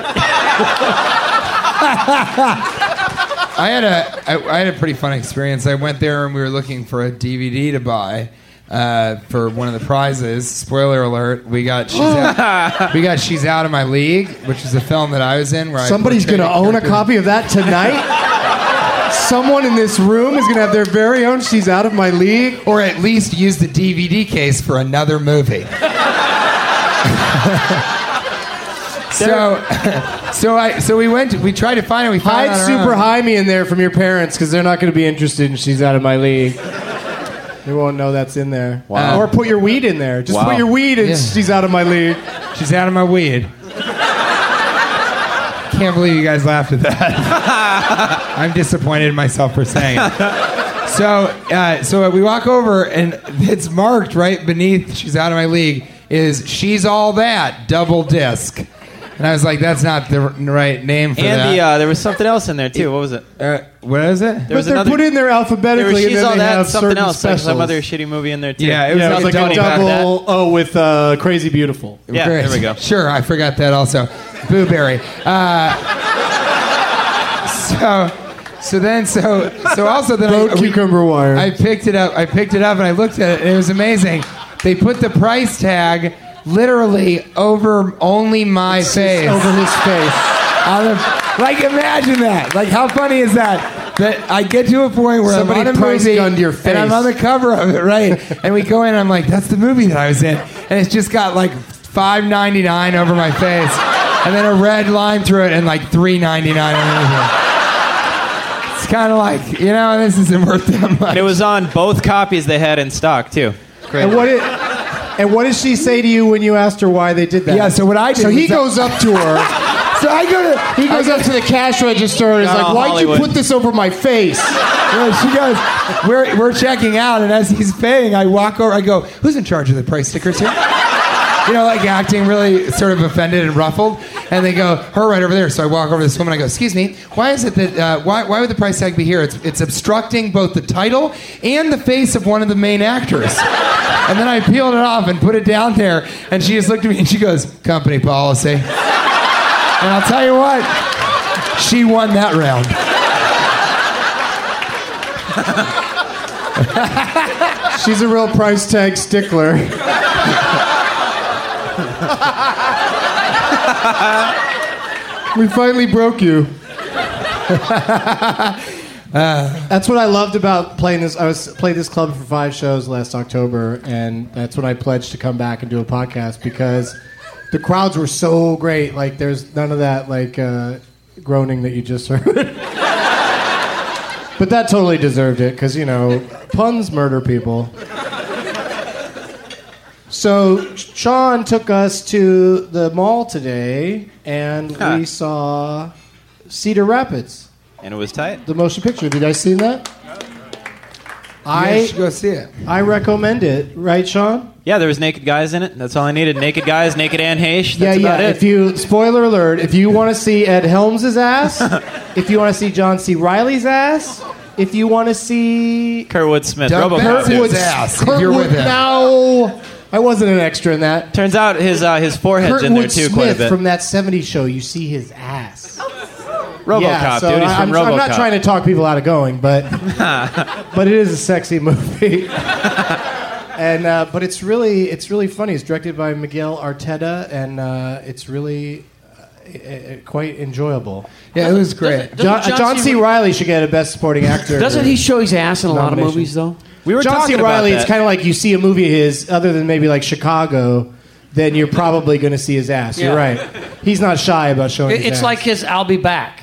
S13: I had a pretty fun experience. I went there and we were looking for a DVD to buy for one of the prizes. Spoiler alert: we got She's Out of My League, which is a film that I was in. Where
S8: somebody's going to own a copy of that tonight. Someone in this room is going to have their very own She's Out of My League,
S13: or at least use the DVD case for another movie. So we tried to find it. We found
S8: Hide Super High Me in there from your parents, because they're not going to be interested in She's Out of My League. They won't know that's in there.
S13: Wow.
S8: Or put your weed in there. Just put your weed in She's Out of My League.
S13: She's out of my weed. Can't believe you guys laughed at that. I'm disappointed in myself for saying it. So we walk over, and it's marked right beneath She's Out of My League is She's All That double disc. And I was like, that's not the right name for that.
S14: And there was something else in there too. What was it?
S13: What is it?
S8: But they're put in there alphabetically, and then they have
S14: something
S8: certain
S14: else,
S8: specials.
S14: like some other shitty movie in there too.
S13: Yeah, it was
S8: like a double O with Crazy Beautiful.
S14: Yeah,
S13: Great.
S14: there we go.
S13: Sure, I forgot that also. Blueberry. So also then
S8: cucumber wire.
S13: I picked it up and I looked at it, and it was amazing. They put the price tag literally over only my face.
S8: Over his face.
S13: Like, imagine that. Like, how funny is that? That I get to a point where
S8: somebody
S13: I'm on a
S8: price
S13: movie
S8: gunned your face.
S13: And I'm on the cover of it, right? And we go in and I'm like, that's the movie that I was in. And it's just got like $5.99 over my face. And then a red line through it and like $3.99 underneath it. It's kind of like, this isn't worth that much.
S14: And it was on both copies they had in stock too. Great.
S8: And what did she say to you when you asked her why they did that?
S13: Yeah, so what I did.
S8: So he goes up to her. He goes up to the cash register and is like, "Why'd you put this over my face?"
S13: She goes, "We're checking out," and as he's paying, I walk over. I go, "Who's in charge of the price stickers here?" Like acting really sort of offended and ruffled. And they go, "Her right over there." So I walk over to this woman. I go, "Excuse me, why is it that why would the price tag be here? It's obstructing both the title and the face of one of the main actors." And then I peeled it off and put it down there. And she just looked at me and she goes, "Company policy." And I'll tell you what, she won that round.
S8: She's a real price tag stickler. We finally broke you. That's what I loved about playing this. I played this club for 5 shows last October, and that's when I pledged to come back and do a podcast because the crowds were so great. Like, there's none of that groaning that you just heard. But that totally deserved it because, puns murder people. So Sean took us to the mall today, and we saw Cedar Rapids.
S14: And it was tight.
S8: The motion picture. Did you guys see that?
S13: You should go see it.
S8: I recommend it. Right, Sean?
S14: Yeah, there was naked guys in it. That's all I needed. Naked guys, naked Anne Heche. That's about it.
S8: Spoiler alert, if you want to see Ed Helms' ass, if you want to see John C. Reilly's ass, if you want to see
S14: Kurtwood Smith,
S13: Doug Kurtwood's ass. If you're with him.
S8: No, I wasn't an extra in that.
S14: Turns out his forehead's in there too,
S8: Smith,
S14: quite a bit.
S8: From that '70s show, you see his ass.
S14: RoboCop, dude. He's from RoboCop.
S8: I'm not trying to talk people out of going, but it is a sexy movie. But it's really funny. It's directed by Miguel Arteta, and it's really quite enjoyable.
S13: Yeah, it was great.
S8: John C. Reilly should get a Best Supporting Actor.
S12: Doesn't he show his ass in a lot of movies, though?
S8: John C. Reilly, it's kind of like you see a movie of his, other than maybe like Chicago, then you're probably going to see his ass. Yeah. You're right. He's not shy about showing his ass.
S12: It's like his I'll Be Back.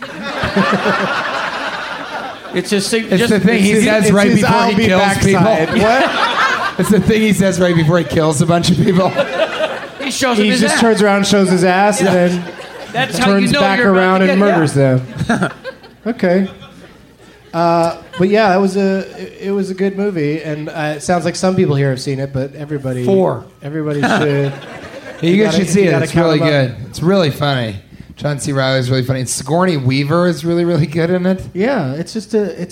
S12: It's the
S13: thing he says right before he kills people.
S8: What?
S13: It's the thing he says right before he kills a bunch of people.
S12: He shows him his ass.
S8: He just turns around, shows his ass, and then turns back around and murders them. Okay. But yeah, it was a good movie, and it sounds like some people here have seen it, but everybody should.
S13: You guys should see it. It's really good. It's really funny. John C. Reilly is really funny. And Sigourney Weaver is really, really good in it.
S8: Yeah, it's just he did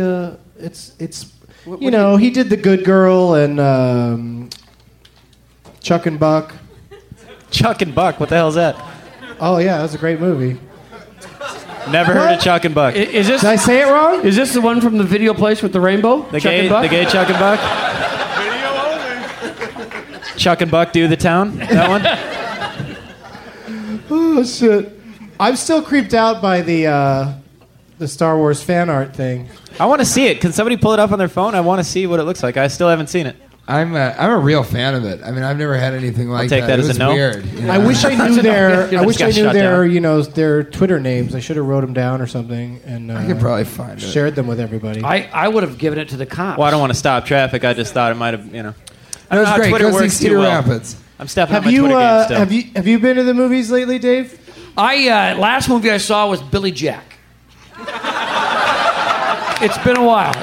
S8: The Good Girl and Chuck and Buck.
S14: Chuck and Buck, what the hell is that?
S8: Oh yeah, that was a great movie.
S14: Never heard of Chuck and Buck.
S12: Is this?
S8: Did I say it wrong?
S12: Is this the one from the video place with the rainbow?
S14: The gay Chuck and Buck.
S10: Video only.
S14: Chuck and Buck do the town. That one.
S8: Oh shit! I'm still creeped out by the Star Wars fan art thing.
S14: I want to see it. Can somebody pull it up on their phone? I want to see what it looks like. I still haven't seen it.
S13: I'm a real fan of it. I mean, I've never had anything like that.
S14: I'll take that as a no.
S13: Weird,
S8: I wish I knew their Twitter names. I should have wrote them down or something. And
S13: I could probably find it.
S8: Shared them with everybody.
S12: I would have given it to the cops.
S14: Well, I don't want to stop traffic. I just thought it might have,
S13: That was great.
S14: Twitter
S13: Go see
S14: works
S13: Cedar Rapids.
S14: I'm stepping up my Twitter game still.
S8: Have you been to the movies lately, Dave?
S12: Last movie I saw was Billy Jack. It's been a while.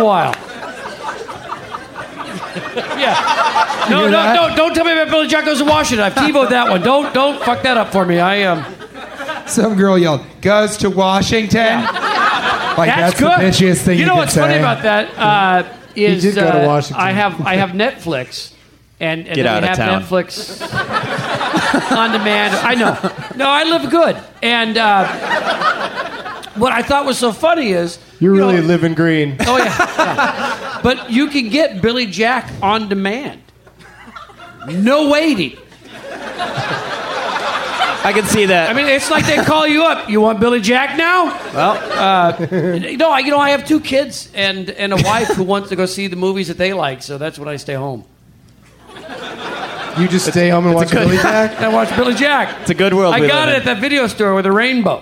S12: Yeah. No, don't tell me about Billy Jack Goes to Washington. I've TiVo'd that one. Don't fuck that up for me.
S13: Some girl yelled, "Goes to Washington."
S12: Yeah.
S13: Like that's
S12: good.
S13: The bitchiest thing you
S12: know
S13: can
S12: what's
S13: say.
S12: funny about that is
S8: he did go to Washington.
S12: I have Netflix, and
S14: Get
S12: then
S14: out
S12: we
S14: of
S12: have
S14: town.
S12: Netflix on demand. I know. No, I live good. And what I thought was so funny is
S8: you're really living green.
S12: Oh yeah. But you can get Billy Jack on demand. No waiting.
S14: I can see that.
S12: I mean, it's like they call you up. You want Billy Jack now?
S14: Well,
S12: I have 2 kids and a wife who wants to go see the movies that they like, so that's when I stay home.
S8: You just stay home and watch Billy Jack?
S12: I watch Billy Jack.
S14: It's a good world.
S12: I got it at that video store with a rainbow.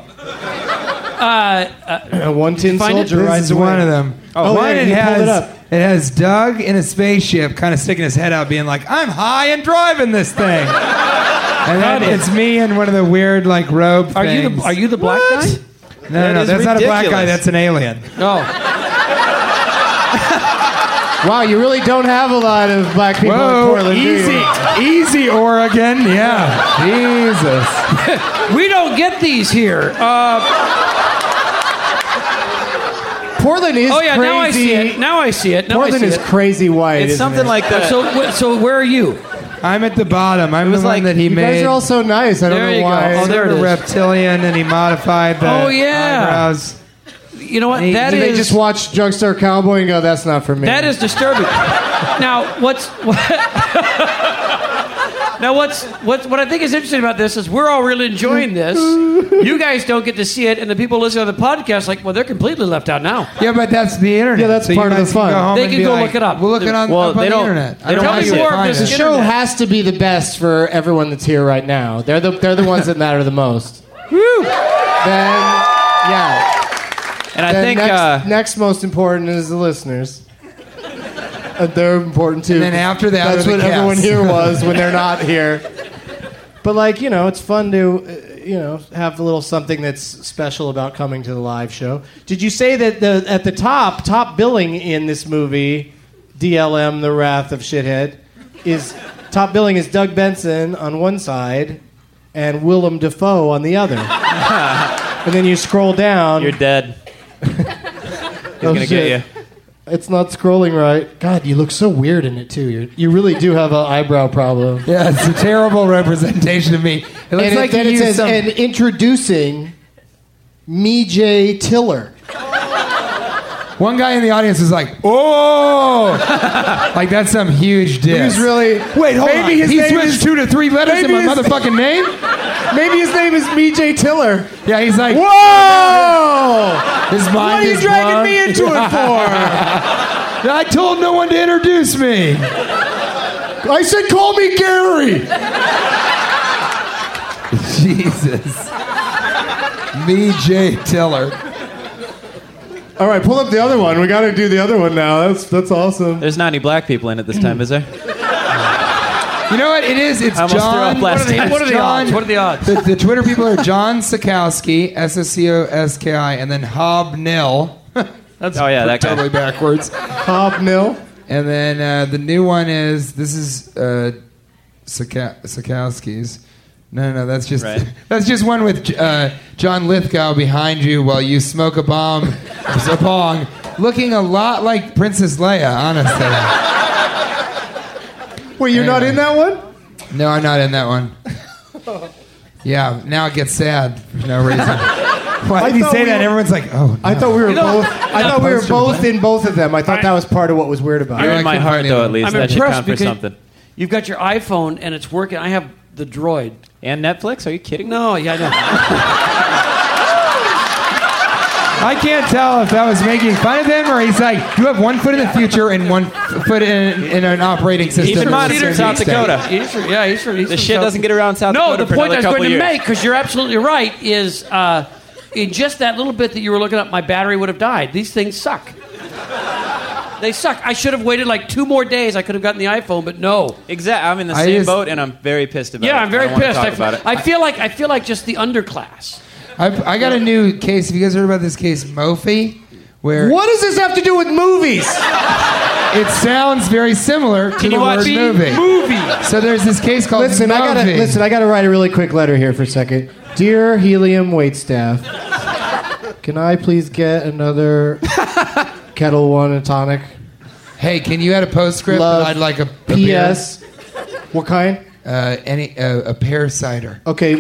S8: One tin soldier rides away.
S13: One of them. It has Doug in a spaceship kind of sticking his head out being like, I'm high and driving this thing. And then it's me in one of the weird robe things.
S12: Are you the black guy?
S13: No, that's not a black guy. That's an alien.
S12: No.
S8: Wow, you really don't have a lot of black people in Portland,
S13: easy, Oregon. Yeah. Jesus.
S12: We don't get these here.
S8: Portland is crazy.
S12: Now I see it.
S8: Portland is crazy white.
S14: It's something like that.
S12: So where are you?
S13: I'm at the bottom. I'm the one that he made.
S8: You guys are all so nice. I don't know why.
S12: Go. Oh, there it is.
S13: Reptilian, and he modified the eyebrows.
S12: You know what?
S8: Did they just watch Drugstore Cowboy and go, that's not for me?
S12: That is disturbing. Now, Now, what I think is interesting about this is we're all really enjoying this. You guys don't get to see it, and the people listening to the podcast, like, well, they're completely left out now.
S13: Yeah, but that's the internet.
S8: Yeah, that's part of the fun.
S12: They can go look it up.
S13: We'll look it up on the internet.
S12: Tell me more of this.
S8: The show has to be the best for everyone that's here right now. They're the ones that matter the most.
S12: Woo!
S8: Then, yeah.
S14: And I think
S8: next most important is the listeners. They're important too.
S13: And then after that,
S8: that's what everyone here was when they're not here. But like, it's fun to have a little something that's special about coming to the live show. Did you say that at the top billing in this movie, DLM: The Wrath of Shithead, top billing is Doug Benson on one side and Willem Dafoe on the other. And then you scroll down.
S14: You're dead. He's gonna get you.
S8: It's not scrolling right. God, you look so weird in it too. You really do have an eyebrow problem.
S13: Yeah, it's a terrible representation of me. It looks like
S8: it says, and introducing Mijay Tiller.
S13: One guy in the audience was like, "Oh!" Like that's some huge diss.
S8: He's really.
S13: Wait, hold on. He switched 2 to 3 letters in my motherfucking name?
S8: Maybe his name is Mijay Tiller.
S13: Yeah, he's like,
S8: whoa!
S13: His mind
S8: what are you
S13: is
S8: dragging
S13: blown.
S8: me into it for?
S13: I told no one to introduce me.
S8: I said, call me Gary.
S13: Jesus. Mijay Tiller.
S8: All right, pull up the other one. We got to do the other one now. That's awesome.
S14: There's not any black people in it this time, is there?
S13: You know what it is? It's John.
S12: What are the odds?
S13: The Twitter people are John Sikowski, Scoski, and then Hobnill. That's
S14: that guy.
S13: Totally backwards.
S8: Hobnill.
S13: And then the new one is Sikowski's. No, that's just that's just one with John Lithgow behind you while you smoke a bong, looking a lot like Princess Leia, honestly.
S8: Wait, you're not in that one?
S13: No, I'm not in that one. Yeah, now it gets sad for no reason. Why did you say that? Everyone's like, "Oh." No.
S8: I thought we were both. I thought we were both in both of them. I thought that was part of what was weird about it.
S14: You're in my heart, though. At least that should count for something.
S12: You've got your iPhone and it's working. I have the Droid
S14: and Netflix. Are you kidding?
S12: No, yeah, I know.
S13: I can't tell if that was making fun of him or he's like, you have 1 foot in the future and 1 foot in an operating system.
S14: He's from South Dakota.
S12: He's from
S14: the shit doesn't get around South Dakota.
S12: No, the point I was going to make, because you're absolutely right, is in just that little bit that you were looking up, my battery would have died. These things suck. They suck. I should have waited like 2 more days. I could have gotten the iPhone, but no.
S14: Exactly. I'm in the same boat, and I'm very pissed about it.
S12: Yeah, I'm very pissed.
S14: I
S12: feel like just the underclass.
S13: I got a new case. Have you guys heard about this case, Mophie? Where
S8: what does this have to do with movies?
S13: It sounds very similar to the word movie. So there's this case called
S8: Mophie. I got to write a really quick letter here for a second. Dear Helium waitstaff, can I please get another Kettle One and tonic?
S13: Hey, can you add a postscript? I'd like a
S8: P.S. What kind?
S13: A pear cider.
S8: Okay.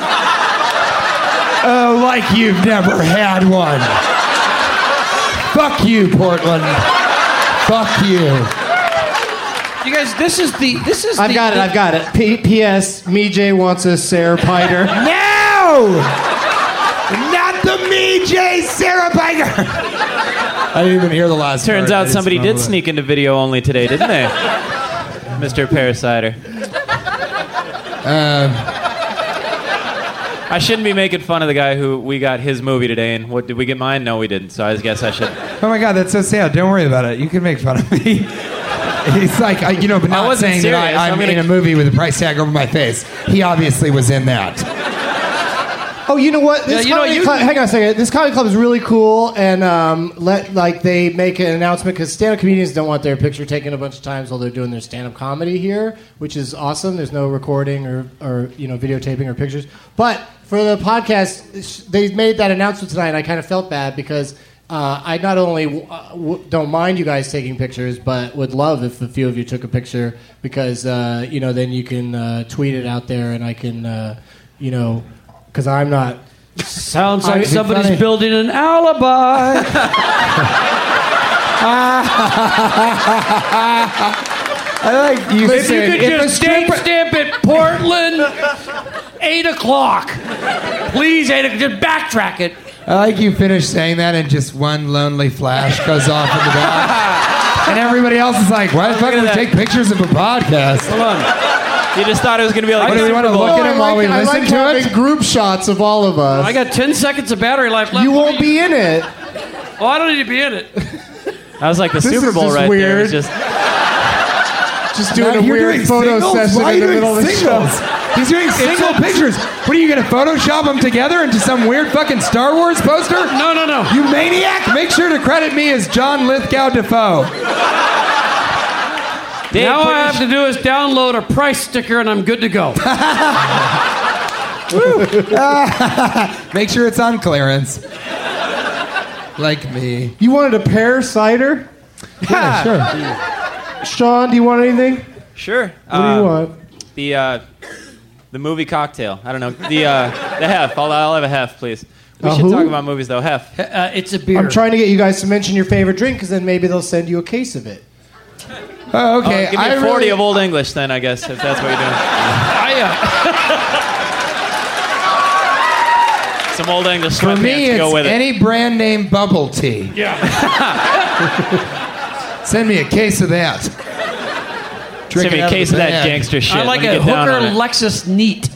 S13: Oh, like you've never had one. Fuck you, Portland. Fuck you.
S12: You guys, this is.
S8: I've got it. P.S. Mijay wants a Sarah Piter.
S13: No! Not the Mijay Sarah Piter. I didn't even hear the last
S14: Turns
S13: part.
S14: out somebody did sneak into video only today, didn't they? Mr. Parasiter. I shouldn't be making fun of the guy who we got his movie today. And what did we get mine? No, we didn't. So I guess I should.
S13: Oh my God, that's so sad. Don't worry about it. You can make fun of me. He's like, but not saying serious. That I'm in a movie with a price tag over my face. He obviously was in that.
S8: Oh, you know what? Hang on a second. This comedy club is really cool, and they make an announcement because stand-up comedians don't want their picture taken a bunch of times while they're doing their stand-up comedy here, which is awesome. There's no recording or videotaping or pictures. But for the podcast, they made that announcement tonight, and I kind of felt bad because I not only don't mind you guys taking pictures, but would love if a few of you took a picture because then you can tweet it out there, and I can because I'm not.
S12: Sounds like somebody's building an alibi.
S13: I like you.
S12: If you could just stamp it it, Portland. 8 o'clock. Please, 8 o'clock. Just backtrack it.
S13: I like you finish saying that and just one lonely flash goes off in the back. And everybody else is like, why the fuck do we take pictures of a podcast?
S14: Hold on. You just thought it was going to be like...
S13: What, do we want to look at him while we listen to it?
S8: Group shots of all of us.
S12: I got 10 seconds of battery life left.
S8: You won't be in it.
S12: Oh, I don't need to be in it.
S14: I was like the Super Bowl right
S8: weird.
S14: there.
S8: Just doing a weird photo session in the middle of the show.
S13: He's doing single pictures. What are you going to Photoshop them together into some weird fucking Star Wars poster?
S12: No.
S13: You maniac! Make sure to credit me as John Lithgow Defoe.
S12: Now all I have to do is download a price sticker and I'm good to go.
S13: Make sure it's on clearance. Like me.
S8: You wanted a pear cider?
S13: Yeah, sure.
S8: Sean, do you want anything?
S14: Sure.
S8: What do you want?
S14: The movie cocktail. I don't know. The hef. I'll have a hef, please. We should
S8: who?
S14: talk about movies, though. Hef.
S12: It's a beer.
S8: I'm trying to get you guys to mention your favorite drink, because then maybe they'll send you a case of it.
S13: Oh, okay.
S14: Give me a 40 of Old English, then, I guess, if that's what you're doing. Some Old English
S13: For me,
S14: to go with
S13: it's
S14: it.
S13: any brand name bubble tea.
S12: Yeah.
S13: Send me a case of that.
S14: Send me a case of that gangster shit.
S12: I like a Hooker Lexus Neat.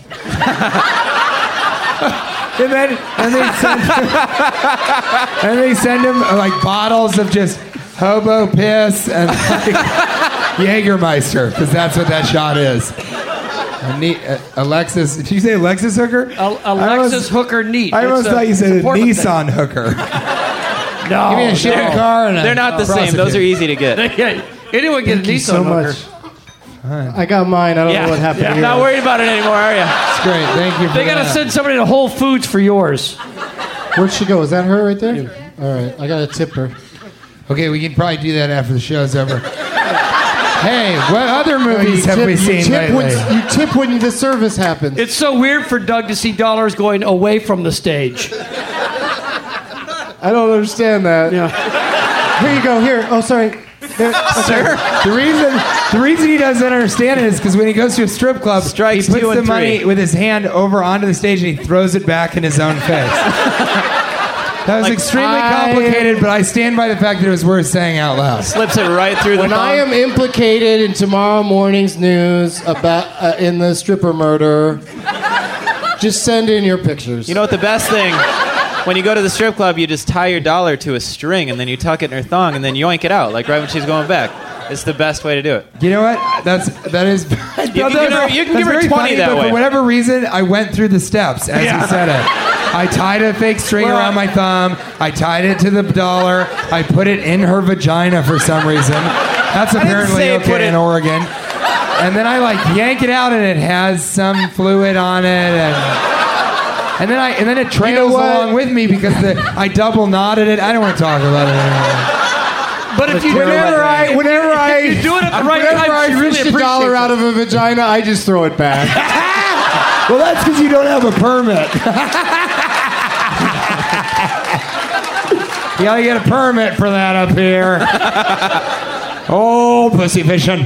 S13: and they send him like bottles of just hobo piss and like Jägermeister, because that's what that shot is. Alexis, did you say Alexis Hooker?
S12: Alexis Hooker Neat.
S13: I almost thought you said a Nissan Hooker.
S12: No.
S13: Give me a shitty car and
S14: they're not the same. Those are easy to get.
S12: Anyone get a Nissan
S8: so
S12: Hooker.
S8: much. I got mine. I don't know what happened here.
S14: Not worried about it anymore, are you?
S13: It's great. Thank you for
S12: They got to send somebody to Whole Foods for yours.
S8: Where'd she go? Is that her right there? All right. I got to tip her.
S13: Okay, we can probably do that after the show's over. Hey, what other movies have we seen lately?
S8: You tip when the service happens.
S12: It's so weird for Doug to see dollars going away from the stage.
S8: I don't understand that.
S12: Yeah.
S8: Here you go. Here. Oh, sorry. There,
S13: Sir, the reason he doesn't understand it is because when he goes to a strip club, he puts the money with his hand over onto the stage and he throws it back in his own face. That was extremely complicated, but I stand by the fact that it was worth saying out loud.
S14: Slips it right through the
S8: When
S14: thumb.
S8: I am implicated in tomorrow morning's news about in the stripper murder, just send in your pictures.
S14: You know what the best thing? When you go to the strip club, you just tie your dollar to a string and then you tuck it in her thong and then yoink it out, like right when she's going back. It's the best way to do it.
S13: You know what? That is.
S14: You can give her 20
S13: funny,
S14: that
S13: but
S14: way.
S13: for whatever reason, I went through the steps as you said it. I tied a fake string around my thumb. I tied it to the dollar. I put it in her vagina for some reason. That's apparently okay in Oregon. And then I like yank it out and it has some fluid on it and then it trails along with me because I double knotted it. I don't want to talk about it anymore.
S12: But if you
S8: whenever I
S12: you do it at the right time,
S8: I
S12: really
S8: fish a dollar out of a vagina, I just throw it back.
S13: Well, that's because you don't have a permit. You gotta get a permit for that up here. Oh, pussy fishing.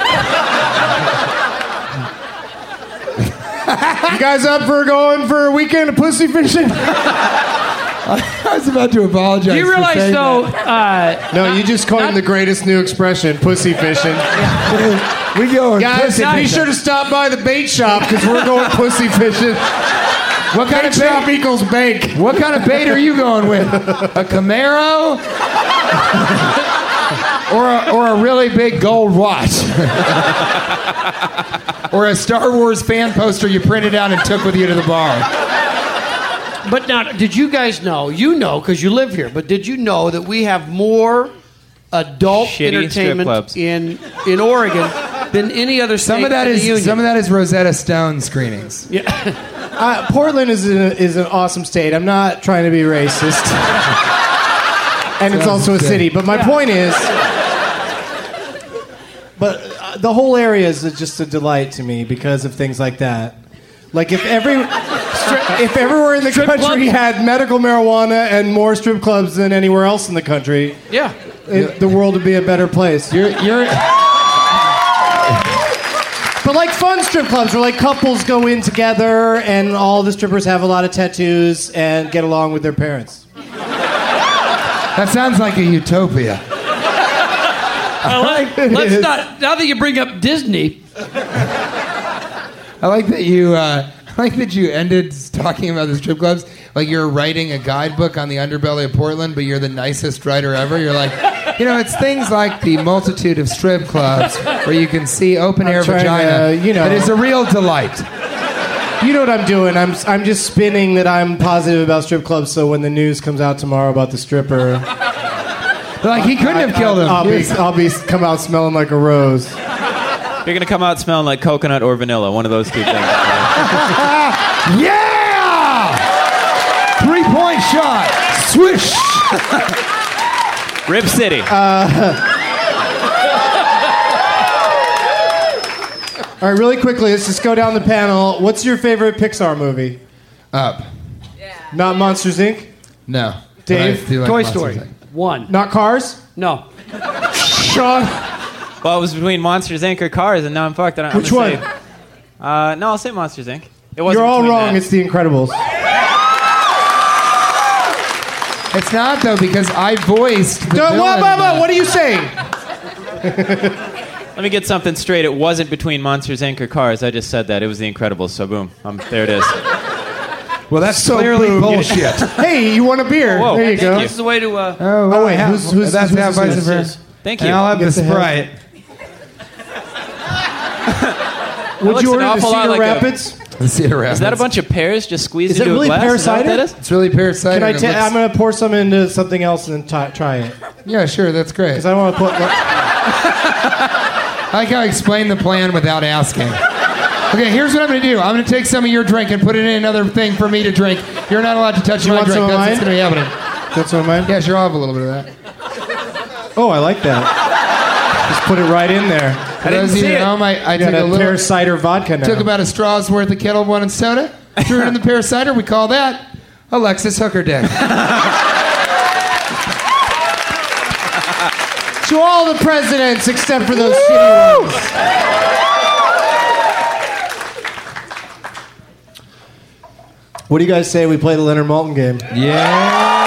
S8: You guys up for going for a weekend of pussy fishing?
S13: I was about to apologize.
S12: Do you realize, though?
S8: No, you just coined the greatest new expression, pussy fishing.
S13: We go
S8: guys. Be sure to stop by the bait shop because we're going pussy fishing.
S13: What kind of
S8: shop equals bank?
S13: What kind of bait are you going with? A Camaro? or a really big gold watch? Or a Star Wars fan poster you printed out and took with you to the bar?
S12: But now, did you guys know? You know because you live here. But did you know that we have more adult
S14: Shitty
S12: entertainment in Oregon than any other state?
S13: Some of that is Rosetta Stone screenings.
S12: Yeah.
S8: Portland is an awesome state. I'm not trying to be racist, and it's also a city. But my point is, the whole area is just a delight to me because of things like that. Like if everywhere in the country had medical marijuana and more strip clubs than anywhere else in the country,
S12: the
S8: world would be a better place. But like fun strip clubs where like couples go in together and all the strippers have a lot of tattoos and get along with their parents.
S13: That sounds like a utopia.
S12: Let's not. Now that you bring up Disney,
S13: I like that you. I like that you ended talking about the strip clubs like you're writing a guidebook on the underbelly of Portland, but you're the nicest writer ever. You're like, it's things like the multitude of strip clubs where you can see open air vagina. That is a real delight.
S8: You know what I'm doing? I'm just spinning that I'm positive about strip clubs. So when the news comes out tomorrow about the stripper,
S13: like he couldn't have killed him.
S8: I'll be come out smelling like a rose.
S14: You're gonna come out smelling like coconut or vanilla. One of those two things.
S13: Yeah! 3-point shot. Swish.
S14: Rip City.
S8: All right, really quickly, let's just go down the panel. What's your favorite Pixar movie?
S13: Up.
S8: Yeah. Not Monsters, Inc.?
S13: No.
S8: Dave?
S12: Toy Story. 1.
S8: Not Cars?
S12: No.
S8: Sean?
S14: Well, it was between Monsters, Inc. or Cars, and now I'm fucked.
S8: Which one?
S14: No, I'll say Monsters, Inc. It wasn't.
S8: You're all wrong.
S14: That.
S8: It's The Incredibles.
S13: It's not, though, because I voiced the villain.
S8: What are you saying?
S14: Let me get something straight. It wasn't between Monsters, Inc. or Cars. I just said that. It was The Incredibles, so boom. There it is.
S13: Well, that's so clearly bullshit.
S8: Hey, you want a beer?
S14: Whoa,
S8: there you go.
S12: This is the way to...
S8: Oh, wait. Who's
S13: that's half vice versa.
S14: Thank you.
S13: And I'll have the Sprite.
S8: Would you order the Cedar Rapids?
S13: The Cedar Rapids.
S14: Is that a bunch of pears just squeezed into
S8: really
S14: a glass?
S8: Pear
S14: Is that what
S8: cider?
S14: that is?
S13: It's really pear cider.
S8: I'm going to pour some into something else and then try it.
S13: Yeah, sure. That's great.
S8: Because I want to put...
S13: I like how I explained the plan without asking. Okay, here's what I'm going to do. I'm going to take some of your drink and put it in another thing for me to drink. You're not allowed to touch my drink. That's what's going to be happening.
S8: That's what mine?
S13: Yeah, sure. I'll have a little bit of that.
S8: Oh, I like that. Just put it right in there.
S13: I didn't see it. I took a little
S8: pear cider vodka now.
S13: Took about a straw's worth of Kettle One and soda. Threw it in the pear cider. We call that Alexis Hooker Dick.
S8: To all the presidents except for those shitty ones. What do you guys say we play the Leonard Maltin game?
S13: Yeah.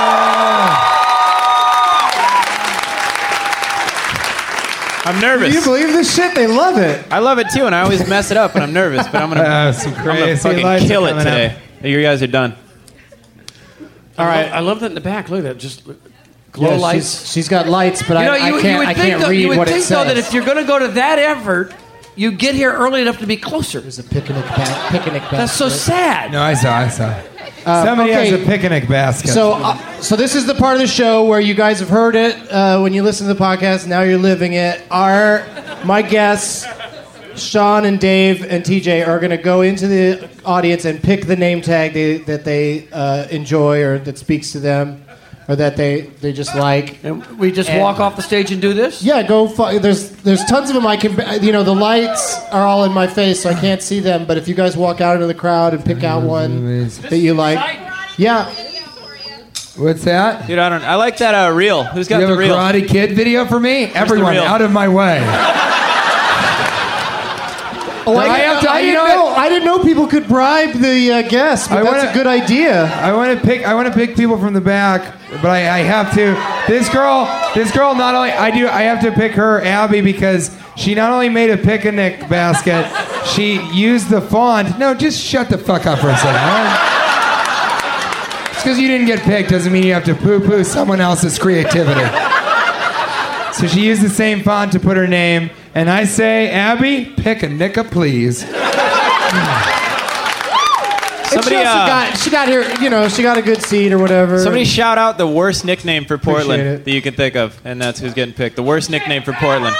S14: I'm nervous.
S8: Do you believe this shit? They love it.
S14: I love it too, and I always mess it up, and I'm nervous, but I'm gonna fucking kill it today. You guys are done.
S12: All right. I love that in the back. Look at that. Just glow lights.
S8: She's got lights, but I can't read what it says.
S12: You would think, though, that if you're going to go to that effort, you get here early enough to be closer.
S8: There's a picnic basket.
S12: That's so sad.
S13: No, I saw. Somebody has a picnic basket.
S8: So this is the part of the show where you guys have heard it when you listen to the podcast. Now you're living it. My guests, Sean and Dave and TJ, are going to go into the audience and pick the name tag that they enjoy or that speaks to them or that they just like.
S12: And we just walk off the stage and do this?
S8: Yeah, go. There's tons of them. I can. The lights are all in my face, so I can't see them. But if you guys walk out into the crowd and pick out one that you like, yeah.
S13: What's that?
S14: Dude, I like that reel. Who's got the reel?
S13: You have a Karate Kid video for me? Everyone, out of my way.
S8: I didn't know people could bribe the guests, but that's a good idea.
S13: I want to pick people from the back, but I have to. This girl. Not only I have to pick her, Abby, because she not only made a picnic basket, she used the font. No, just shut the fuck up for a second. All right? Just because you didn't get picked doesn't mean you have to poo-poo someone else's creativity. So she used the same font to put her name. And I say, Abby, pick a nicka, please.
S8: She got here, she got a good seat or whatever.
S14: Somebody shout out the worst nickname for Portland that you can think of, and that's who's getting picked. The worst nickname for Portland.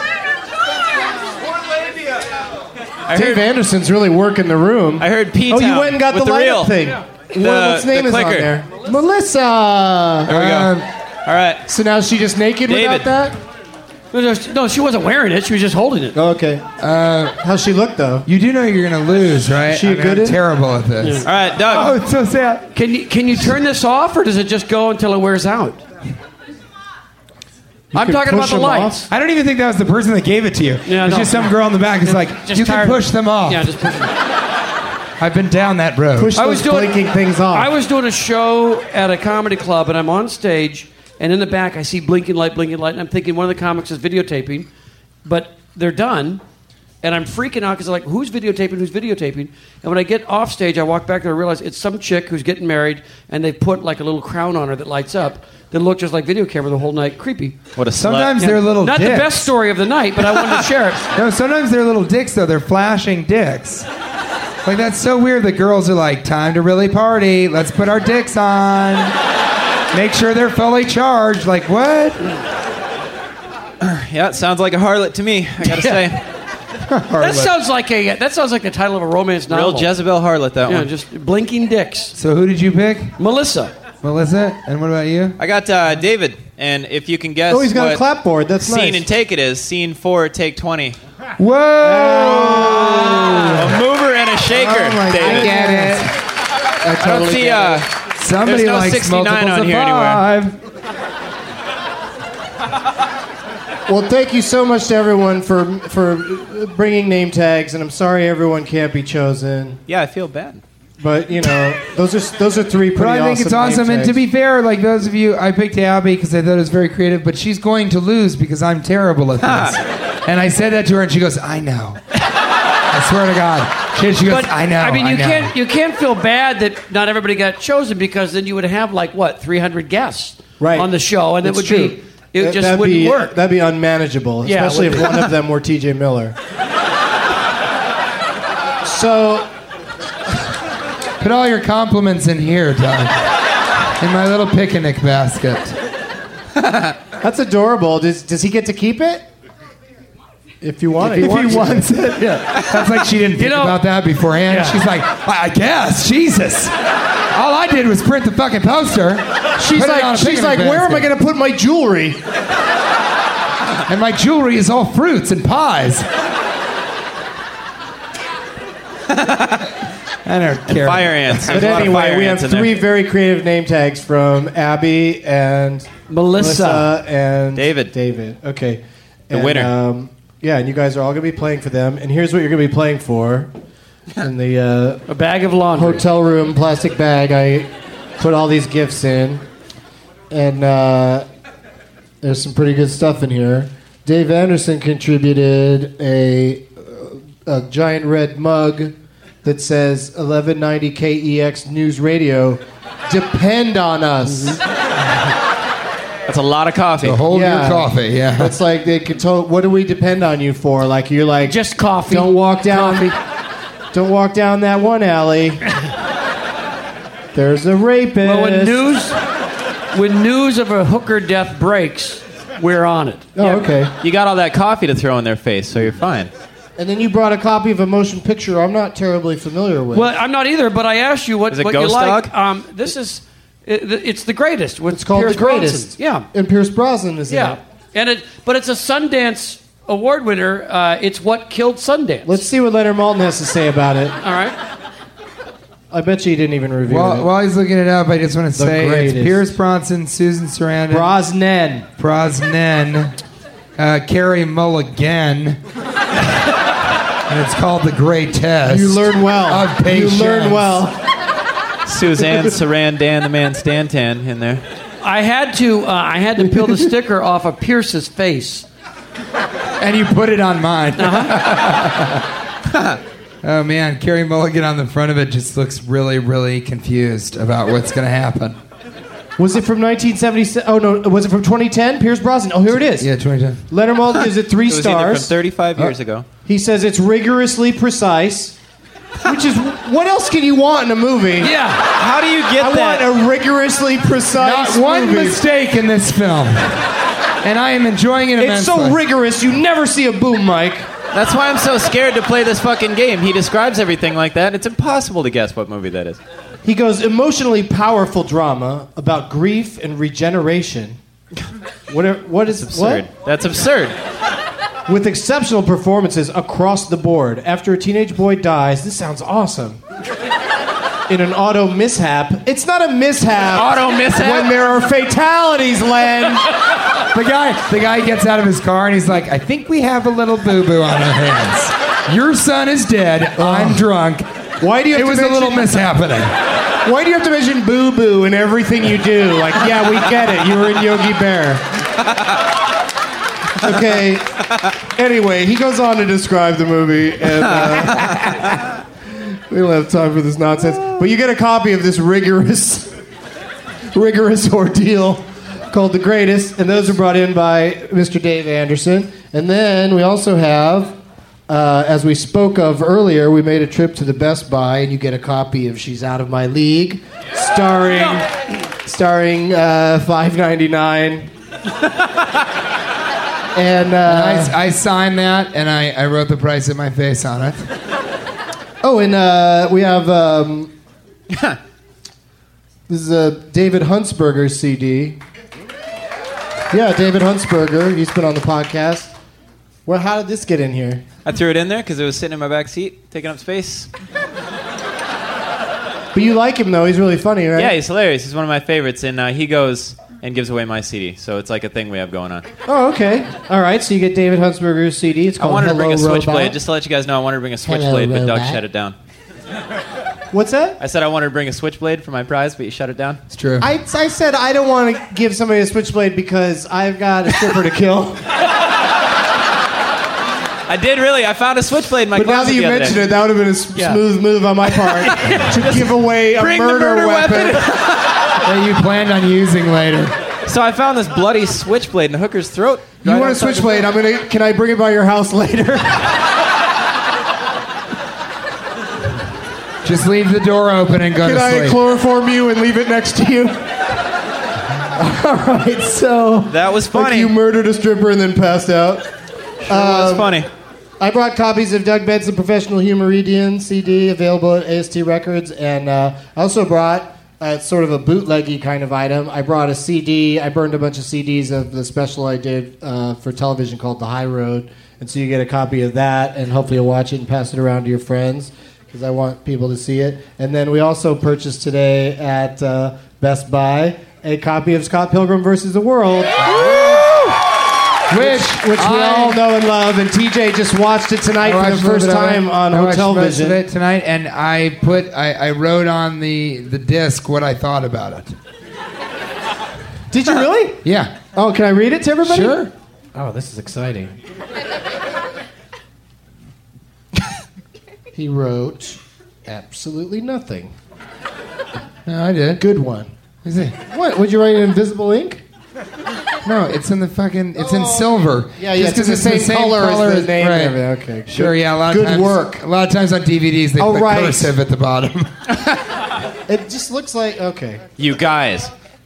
S8: Dave Anderson's really working the room.
S14: I heard P-Town.
S8: Oh, you went and got the
S14: reel
S8: thing. What's name is on there? Melissa.
S14: There we go. All right.
S8: So now is she just naked without that?
S12: No, she wasn't wearing it. She was just holding it.
S8: Oh, okay. How's she look, though?
S13: You do know you're going to lose, right?
S8: She good
S13: I'm terrible at this.
S14: Yeah. All right, Doug.
S13: Oh, it's so sad.
S12: Can you turn this off, or does it just go until it wears out? I'm talking about the lights.
S13: I don't even think that was the person that gave it to you.
S12: Yeah,
S13: it's just some girl in the back who's like, you can push them off.
S12: Yeah, just push them off.
S13: I've been down that road.
S8: Push those blinking things off.
S12: I was doing a show at a comedy club, and I'm on stage, and in the back I see blinking light, and I'm thinking one of the comics is videotaping, but they're done, and I'm freaking out because I'm like, who's videotaping? And when I get off stage, I walk back there and I realize it's some chick who's getting married, and they put like a little crown on her that lights up that looked just like video camera the whole night. Creepy.
S14: What a
S13: Sometimes they're little
S12: Not
S13: dicks.
S12: the best story of the night, but I wanted to share it.
S13: No, sometimes they're little dicks, though. They're flashing dicks. Like, that's so weird that girls are like, time to really party. Let's put our dicks on. Make sure they're fully charged. Like, what?
S14: Yeah, it sounds like a harlot to me, I gotta say.
S12: That sounds like the title of a romance novel.
S14: Real Jezebel harlot, that one.
S12: Yeah, just blinking dicks.
S13: So who did you pick?
S12: Melissa.
S13: And what about you?
S14: I got David, and if you can guess
S8: he's got
S14: what
S8: a clapboard. That's
S14: scene
S8: nice.
S14: and take it is, scene 4, take 20.
S13: Whoa!
S14: A mover and a shaker, David.
S13: I get it.
S14: I don't see
S13: Somebody
S14: there's no
S13: likes
S14: 69
S13: multiples
S14: on
S13: of
S14: here
S13: five.
S8: Well, thank you so much to everyone for bringing name tags, and I'm sorry everyone can't be chosen.
S14: Yeah, I feel bad.
S8: But those are three pretty
S13: But I think
S8: awesome
S13: it's awesome.
S8: name
S13: And to
S8: tags.
S13: be fair, like those of you, I picked Abby because I thought it was very creative. But she's going to lose because I'm terrible at this. And I said that to her, and she goes, "I know." I swear to God. She goes,
S12: But,
S13: "I know."
S12: I mean,
S13: I know.
S12: you can't feel bad that not everybody got chosen because then you would have like 300 guests on the show, and
S8: It's
S12: it would
S8: true.
S12: be it just
S8: That'd
S12: wouldn't
S8: be,
S12: work.
S8: That'd be unmanageable,
S12: Yeah, it
S8: especially
S12: would
S8: if
S12: be.
S8: one of them were T.J. Miller. So.
S13: Put all your compliments in here, Doug. In my little picnic basket.
S8: That's adorable. Does he get to keep it? If you want it.
S13: If he wants it. Yeah. That's like she didn't think about that beforehand.
S8: Yeah.
S13: She's like, I guess. Jesus. All I did was print the fucking poster.
S8: She's like, where am I going to put my jewelry?
S13: And my jewelry is all fruits and pies. I don't care.
S14: And fire ants.
S8: But
S14: There's a lot of
S8: anyway,
S14: fire
S8: we
S14: ants
S8: have
S14: in there.
S8: three very creative name tags from Abby and
S12: Melissa
S8: and
S14: David.
S8: Okay.
S14: The winner.
S8: Yeah, and you guys are all going to be playing for them. And here's what you're going to be playing for. In the
S12: a bag of laundry.
S8: Hotel room plastic bag, I put all these gifts in. And there's some pretty good stuff in here. Dave Anderson contributed a giant red mug that says 1190 KEX News Radio. Depend on us.
S14: That's a lot of coffee.
S13: To hold your coffee, yeah.
S8: It's like they could tell. What do we depend on you for? Like you're like
S12: just coffee.
S8: Don't walk down. Don't walk down that one alley. There's a rapist.
S12: Well, when news of a hooker death breaks, we're on it.
S8: Oh, okay.
S14: You got all that coffee to throw in their face, so you're fine.
S8: And then you brought a copy of a motion picture I'm not terribly familiar with.
S12: Well, I'm not either, but I asked you what
S14: Is it
S12: you
S14: Ghost
S12: like.
S14: Dog?
S12: This is it's the greatest.
S8: It's called
S12: Pierce
S8: The Greatest.
S12: Brosnan. Yeah,
S8: And Pierce Brosnan is in it.
S12: and but it's a Sundance Award winner. It's what killed Sundance.
S8: Let's see what Leonard Maltin has to say about it.
S12: All right.
S8: I bet you he didn't even review it.
S13: While he's looking it up, I just want to say
S8: greatest.
S13: it's Pierce Bronson, Susan Sarandon,
S8: Brosnan,
S13: Carrie Mulligan, and it's called The Great Test.
S8: You learn well.
S13: Of patience.
S8: You learn well.
S14: Suzanne Sarandon, the man Stanton in there.
S12: I had to peel the sticker off of Pierce's face.
S13: And you put it on mine.
S12: Uh-huh.
S13: Oh man, Carrie Mulligan on the front of it just looks really, really confused about what's going to happen.
S8: Was it from 1977? Oh no, was it from 2010? Pierce Brosnan. Oh, here it is.
S13: Yeah, 2010.
S8: Leonard Maltin gives it 3
S14: It was either
S8: stars.
S14: from 35 years ago.
S8: He says it's rigorously precise, which is what else can you want in a movie?
S12: Yeah.
S14: How do you get
S8: I want a rigorously precise
S13: Not one
S8: movie.
S13: mistake in this film. And I am enjoying it
S8: It's
S13: immensely.
S8: so rigorous, you never see a boom mic.
S14: That's why I'm so scared to play this fucking game. He describes everything like that. It's impossible to guess what movie that is.
S8: He goes, emotionally powerful drama about grief and regeneration. What is
S14: Absurd.
S8: what?
S14: That's absurd.
S8: With exceptional performances across the board. After a teenage boy dies, this sounds awesome. In an auto mishap. It's not a mishap.
S14: Auto mishap?
S8: When there are fatalities, Len.
S13: The guy gets out of his car and he's like, I think we have a little boo-boo on our hands. Your son is dead. I'm drunk.
S8: Why do you have
S13: it was a little mishappening.
S8: Why do you have to mention boo-boo in everything you do? Like, yeah, we get it. You were in Yogi Bear. Okay. Anyway, he goes on to describe the movie, and we don't have time for this nonsense. But you get a copy of this rigorous ordeal called The Greatest, and those are brought in by Mr. Dave Anderson. And then we also have, as we spoke of earlier, we made a trip to the Best Buy, and you get a copy of She's Out of My League, starring $5.99. And
S13: I signed that, and I wrote the price of my face on it.
S8: Oh, and we have this is a David Huntsberger CD. Yeah, David Huntsberger. He's been on the podcast. Well, how did this get in here?
S14: I threw it in there because it was sitting in my back seat, taking up space.
S8: But you like him, though. He's really funny, right?
S14: Yeah, he's hilarious. He's one of my favorites, and he goes and gives away my CD, so it's like a thing we have going on.
S8: Oh, okay. All right, so you get David Huntsberger's CD. It's called
S14: I wanted to bring a
S8: Hello,
S14: Switchblade.
S8: Robot.
S14: Just to let you guys know, I wanted to bring a Switchblade, but Doug shut it down.
S8: What's that?
S14: I said I wanted to bring a Switchblade for my prize, but you shut it down.
S13: It's true.
S8: I said I don't want to give somebody a Switchblade because I've got a stripper to kill.
S14: I did really. I found a Switchblade in my
S8: closet. But now that you mentioned it, that would have been a smooth move on my part to give away a murder weapon
S13: that you planned on using later.
S14: So I found this bloody Switchblade in a hooker's throat.
S8: You want a Switchblade? Can I bring it by your house later?
S13: Just leave the door open and go to sleep.
S8: Can I chloroform you and leave it next to you? All right, so
S14: that was funny.
S8: Like you murdered a stripper and then passed out.
S14: That was funny.
S8: I brought copies of Doug Benson Professional Humoridian CD available at AST Records, and I also brought sort of a bootleggy kind of item. I brought a CD. I burned a bunch of CDs of the special I did for television called The High Road, and so you get a copy of that, and hopefully you'll watch it and pass it around to your friends because I want people to see it. And then we also purchased today at Best Buy a copy of Scott Pilgrim vs. the World. Which we all know and love, and TJ just watched it tonight for the first time on Hotel Vision.
S13: I watched most of it tonight, and I wrote on the disc what I thought about it.
S8: Did you really?
S13: Yeah.
S8: Oh, can I read it to everybody?
S13: Sure.
S8: Oh, this is exciting. He wrote absolutely nothing.
S13: No, I did.
S8: Good one.
S13: Is it?
S8: What? Would you write in invisible ink?
S13: No, it's in the fucking. It's in silver.
S8: Yeah, it's the same color as the name.
S13: Right.
S8: And everything. Okay.
S13: Sure. Yeah. A lot of times,
S8: work.
S13: A lot of times on DVDs they put cursive at the bottom.
S8: It just looks like okay.
S14: You guys.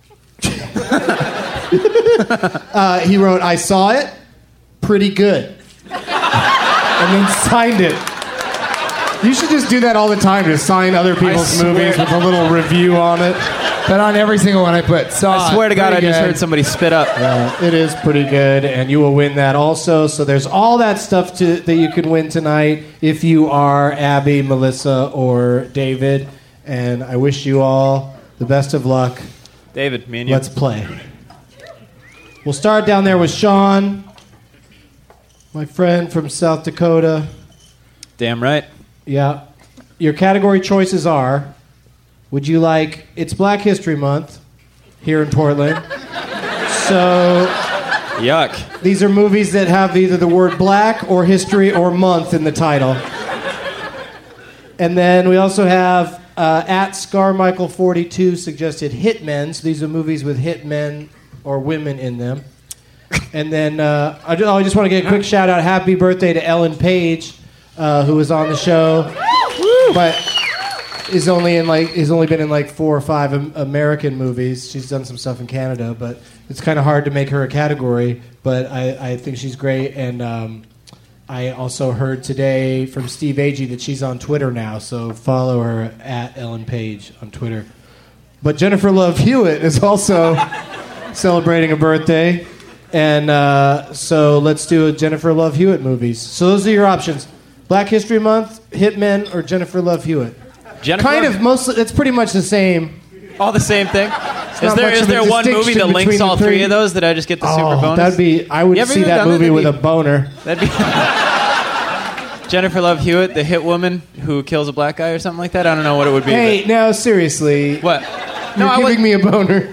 S8: He wrote, "I saw it, pretty good," and then signed it. You should just do that all the time. Just sign other people's movies with a little review on it.
S13: But on every single one I put,
S14: I swear to God, I just heard somebody spit up.
S8: Yeah, it is pretty good, and you will win that also. So there's all that stuff that you can win tonight if you are Abby, Melissa, or David. And I wish you all the best of luck.
S14: David, me and you.
S8: Let's play. We'll start down there with Sean, my friend from South Dakota.
S14: Damn right.
S8: Yeah. Your category choices are... Would you like... It's Black History Month here in Portland. So...
S14: Yuck.
S8: These are movies that have either the word black or history or month in the title. And then we also have at ScarMichael42 suggested hitmen. So these are movies with hitmen or women in them. And then I just want to get a quick shout out. Happy birthday to Ellen Page, who was on the show. But... He's only been in like 4 or 5 American movies. She's done some stuff in Canada, but it's kind of hard to make her a category. But I think she's great, and I also heard today from Steve Agee that she's on Twitter now, so follow her at Ellen Page on Twitter. But Jennifer Love Hewitt is also celebrating a birthday, and so let's do a Jennifer Love Hewitt movies. So those are your options: Black History Month, Hitmen, or Jennifer Love Hewitt.
S14: Jennifer
S8: Kind of mostly. It's pretty much the same.
S14: All the same thing.
S8: not much
S14: Is
S8: of a
S14: there one movie
S8: distinction
S14: that links
S8: between the
S14: all three of those that I just get the super bonus?
S8: That'd be. I would
S14: You ever
S8: see
S14: even
S8: that
S14: done
S8: movie
S14: That'd
S8: with
S14: be-
S8: a boner.
S14: That'd be Jennifer Love Hewitt, the hit woman who kills a black guy or something like that. I don't know what it would be.
S8: Hey, now seriously.
S14: What?
S8: You're giving me a boner.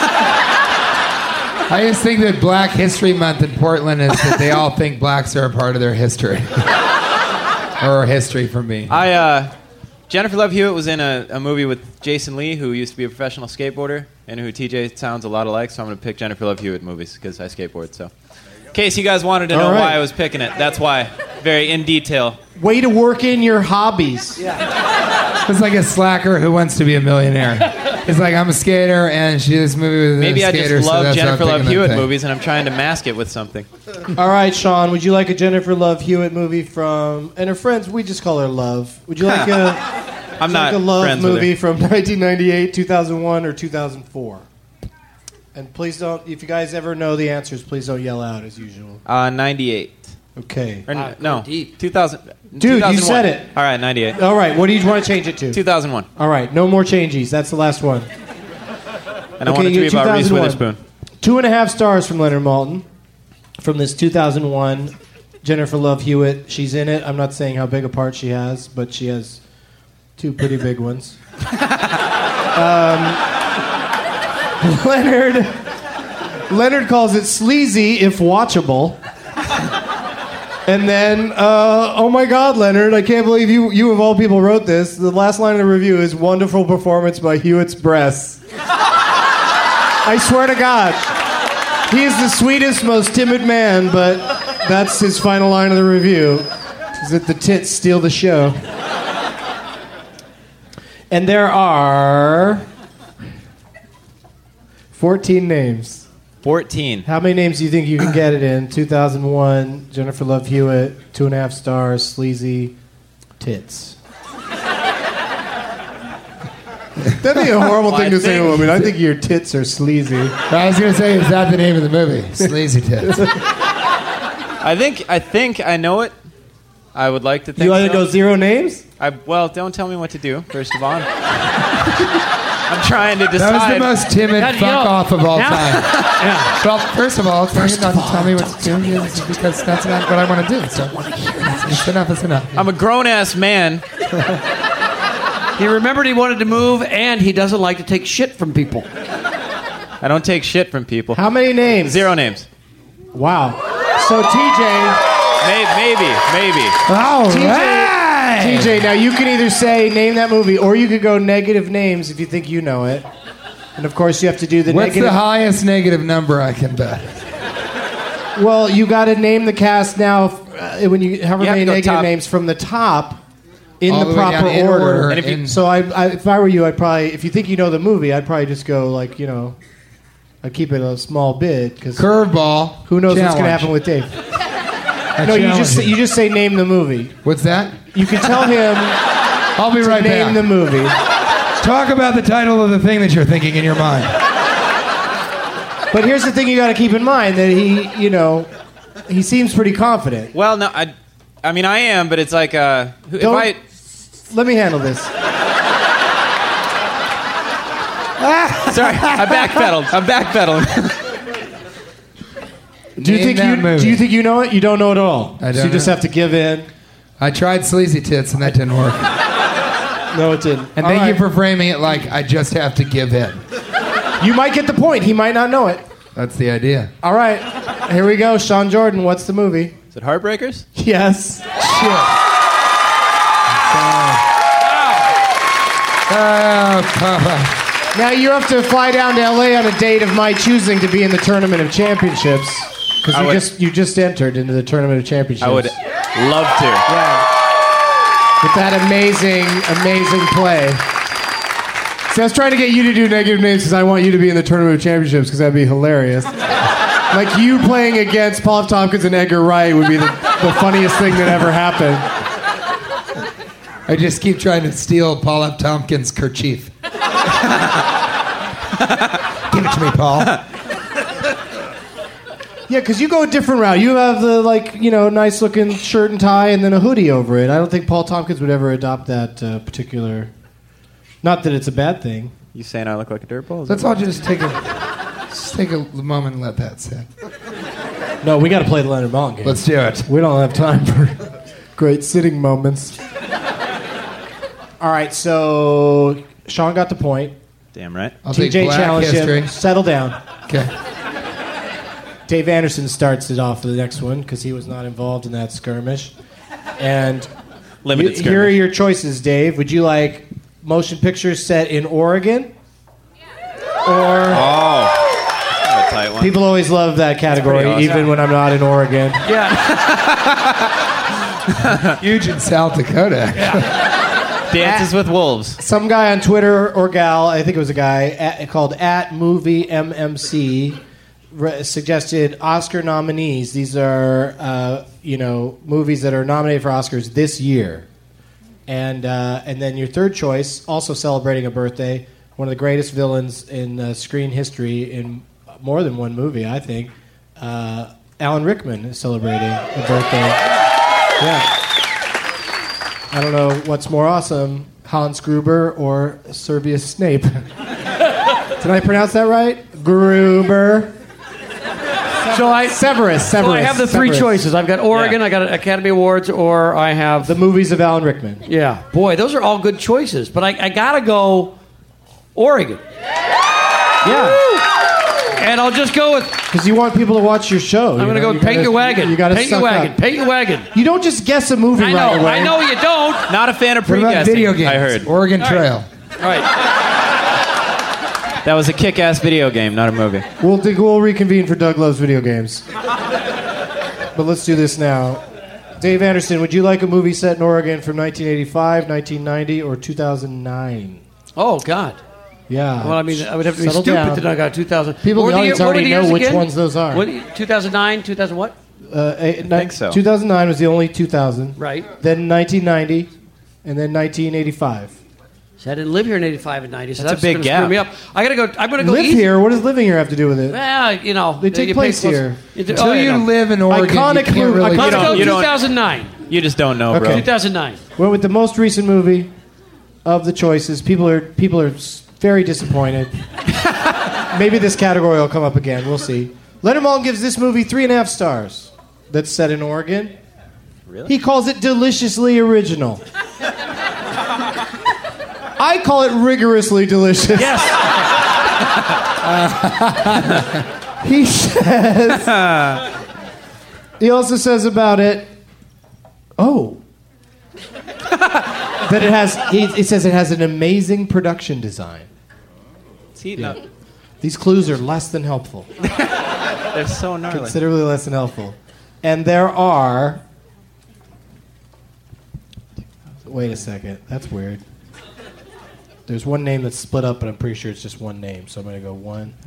S13: I just think that Black History Month in Portland is that they all think blacks are a part of their history. Or history for me.
S14: Jennifer Love Hewitt was in a movie with Jason Lee, who used to be a professional skateboarder, and who TJ sounds a lot alike, so I'm going to pick Jennifer Love Hewitt movies, because I skateboard, so. In case you guys wanted to know why I was picking it, that's why. Very in detail.
S8: Way to work in your hobbies.
S13: It's like a slacker who wants to be a millionaire. It's like, I'm a skater, and she did this movie with
S14: Maybe
S13: a
S14: I
S13: skater,
S14: just
S13: so
S14: love
S13: that's why I'm
S14: Jennifer Love
S13: picking that
S14: Hewitt
S13: thing.
S14: movies, and I'm trying to mask it with something.
S8: All right, Sean, would you like a Jennifer Love Hewitt movie from... And her friends, we just call her Love. Would you like
S14: I'm not
S8: a Love
S14: friends with
S8: movie
S14: her.
S8: from 1998, 2001, or 2004? And please don't... If you guys ever know the answers, please don't yell out, as usual.
S14: 98.
S8: Okay.
S14: Or, no, 2000.
S8: Dude,
S14: 2001.
S8: you said it.
S14: All right, 98.
S8: All right, what do you want to change it to?
S14: 2001.
S8: All right, no more changes. That's the last one.
S14: And I want it to be about Reese
S8: 2001.
S14: Witherspoon.
S8: 2.5 stars from Leonard Maltin from this 2001 Jennifer Love Hewitt. She's in it. I'm not saying how big a part she has, but she has two pretty big ones. Leonard calls it sleazy if watchable. And then, oh my God, Leonard, I can't believe you of all people wrote this. The last line of the review is wonderful performance by Hewitt's breasts. I swear to God. He is the sweetest, most timid man, but that's his final line of the review, is that the tits steal the show. And there are 14 names.
S14: 14.
S8: How many names do you think you can get it in? 2001, Jennifer Love Hewitt, 2.5 stars, sleazy tits. That'd be a horrible thing to say to a woman. I think your tits are sleazy.
S13: I was going to say, is that the name of the movie? Sleazy tits.
S14: I think I know it. I would like to think
S8: You want to
S14: so.
S8: go 0 names?
S14: Well, don't tell me what to do, first of all. I'm trying to decide.
S13: That was the most timid fuck off of all time.
S12: Yeah.
S13: Well, first of all, tell me not to tell me what to do because that's not what I want to do. So it's enough. It's enough.
S14: I'm a grown-ass man.
S12: He remembered he wanted to move, and he doesn't like to take shit from people.
S14: I don't take shit from people.
S8: How many names?
S14: 0 names.
S8: Wow. So TJ...
S14: Maybe.
S13: All
S8: TJ, now you can either say name that movie, or you could go negative names if you think you know it. And of course, you have to do the
S13: What's
S8: negative.
S13: the highest negative number I can bet?
S8: Well, you got to name the cast now. When you however
S14: You have
S8: many
S14: to go
S8: negative
S14: top.
S8: names from the top in
S13: All
S8: the
S13: the way down
S8: proper
S13: in
S8: order.
S13: order.
S14: And if you-
S8: So if I were you, I'd probably, if you think you know the movie, I'd probably just go like, I'd keep it a small bit because
S13: Curveball.
S8: who knows what's going to
S13: Challenge.
S8: happen with Dave.
S13: I
S8: No,
S13: challenge
S8: you just say name the movie.
S13: What's that?
S8: You can tell him
S13: I'll be
S8: to
S13: right
S8: name
S13: back.
S8: the movie.
S13: Talk about the title of the thing that you're thinking in your mind.
S8: But here's the thing you got to keep in mind that he seems pretty confident.
S14: Well, no, I mean, I am, but it's like, let
S8: me handle this.
S14: Sorry, I'm backpedaling.
S8: Do you think you know it? You don't know it at all.
S13: I don't
S8: so you just
S13: know.
S8: have to give in.
S13: I tried sleazy tits and that didn't work.
S8: No, it didn't.
S13: And thank you for framing it like I just have to give in.
S8: You might get the point. He might not know it.
S13: That's the idea.
S8: All right. Here we go. Sean Jordan, what's the movie?
S14: Is it Heartbreakers?
S8: Yes.
S13: Shit. Papa.
S8: Now you have to fly down to LA on a date of my choosing to be in the Tournament of Championships. Because you just entered into the Tournament of Championships.
S14: I would love to.
S8: Yeah. With that amazing play. See, I was trying to get you to do negative names because I want you to be in the Tournament of Championships because that'd be hilarious. Like you playing against Paul F. Tompkins and Edgar Wright would be the funniest thing that ever happened.
S13: I just keep trying to steal Paul F. Tompkins' kerchief. Give it to me, Paul.
S8: Yeah, because you go a different route. You have the nice looking shirt and tie and then a hoodie over it. I don't think Paul Tompkins would ever adopt that particular. Not that it's a bad thing.
S14: You saying I look like a dirtball?
S13: Let's all just take a moment and let that sit.
S15: No, we got to play the Leonard Maltin game.
S13: Let's do it.
S15: We don't have time for great sitting moments. All right, so Sean got the point.
S14: Damn right.
S13: I'll take
S15: TJ
S13: Black
S15: challenged
S13: History.
S15: him. Settle down.
S13: Okay.
S15: Dave Anderson starts it off for the next one because he was not involved in that skirmish. And
S14: Limited skirmish.
S15: Here are your choices, Dave. Would you like motion pictures set in Oregon? Or
S14: a tight one.
S15: people always love that category,
S14: awesome.
S15: even when I'm not in Oregon.
S13: Huge in South Dakota.
S14: Dances with Wolves.
S15: Some guy on Twitter or gal, I think it was a guy, called @MovieMMC, suggested Oscar nominees. These are, movies that are nominated for Oscars this year. And then your third choice, also celebrating a birthday, one of the greatest villains in screen history in more than one movie, I think. Alan Rickman is celebrating a birthday. Yeah. I don't know what's more awesome, Hans Gruber or Severus Snape. Did I pronounce that right? Gruber. Severus.
S12: So I have the three choices. I've got Oregon, I got Academy Awards, or I have
S15: the movies of Alan Rickman.
S12: Yeah, boy, those are all good choices. But I gotta go Oregon.
S15: Yeah.
S12: And I'll just go with
S15: because you want people to watch your show.
S12: I'm gonna go Paint Your Wagon.
S15: You gotta
S12: Paint Your Wagon. Paint Your Wagon.
S15: You don't just guess a movie right away.
S12: I know you don't.
S14: Not a fan of
S13: What about
S14: pre-guessing.
S13: video games?
S14: I heard.
S13: Oregon Trail.
S12: All right.
S14: That was a kick-ass video game, not a movie.
S15: We'll reconvene for Doug Loves Video Games. But let's do this now. Dave Anderson, would you like a movie set in Oregon from 1985, 1990, or 2009?
S12: Oh God.
S15: Yeah.
S12: Well, I mean, I would have to be
S15: Settle
S12: stupid
S15: down.
S12: to know I got 2000.
S15: People in the audience already know which ones those are.
S12: 2009, 2000 what?
S14: I think so.
S15: 2009 was the only 2000.
S12: Right.
S15: Then 1990, and then 1985.
S12: See, I didn't live here in 85 and 90, so
S14: That's a
S12: that's
S14: big
S12: gonna
S14: gap.
S12: screw me up. I'm gonna go
S15: Live
S12: easy.
S15: here? What does living here have to do with it?
S12: Well,
S15: They take place here.
S13: Until you live in Oregon,
S15: Iconic
S13: you can't
S15: movie.
S13: really...
S12: Let's go
S14: you don't-
S12: 2009.
S14: You just don't know, bro.
S15: Okay.
S12: 2009.
S15: Went with the most recent movie of the choices. People are very disappointed. Maybe this category will come up again. We'll see. Leonard Maltin gives this movie 3.5 stars. That's set in Oregon.
S14: Really?
S15: He calls it deliciously original. I call it rigorously delicious.
S12: Yes.
S15: He says. He also says about it. Oh. That it has. He says it has an amazing production design.
S14: It's heating up.
S15: These clues are less than helpful.
S14: They're so gnarly.
S15: Considerably less than helpful. And there are. Wait a second. That's weird. There's one name that's split up, but I'm pretty sure it's just one name. So I'm going to go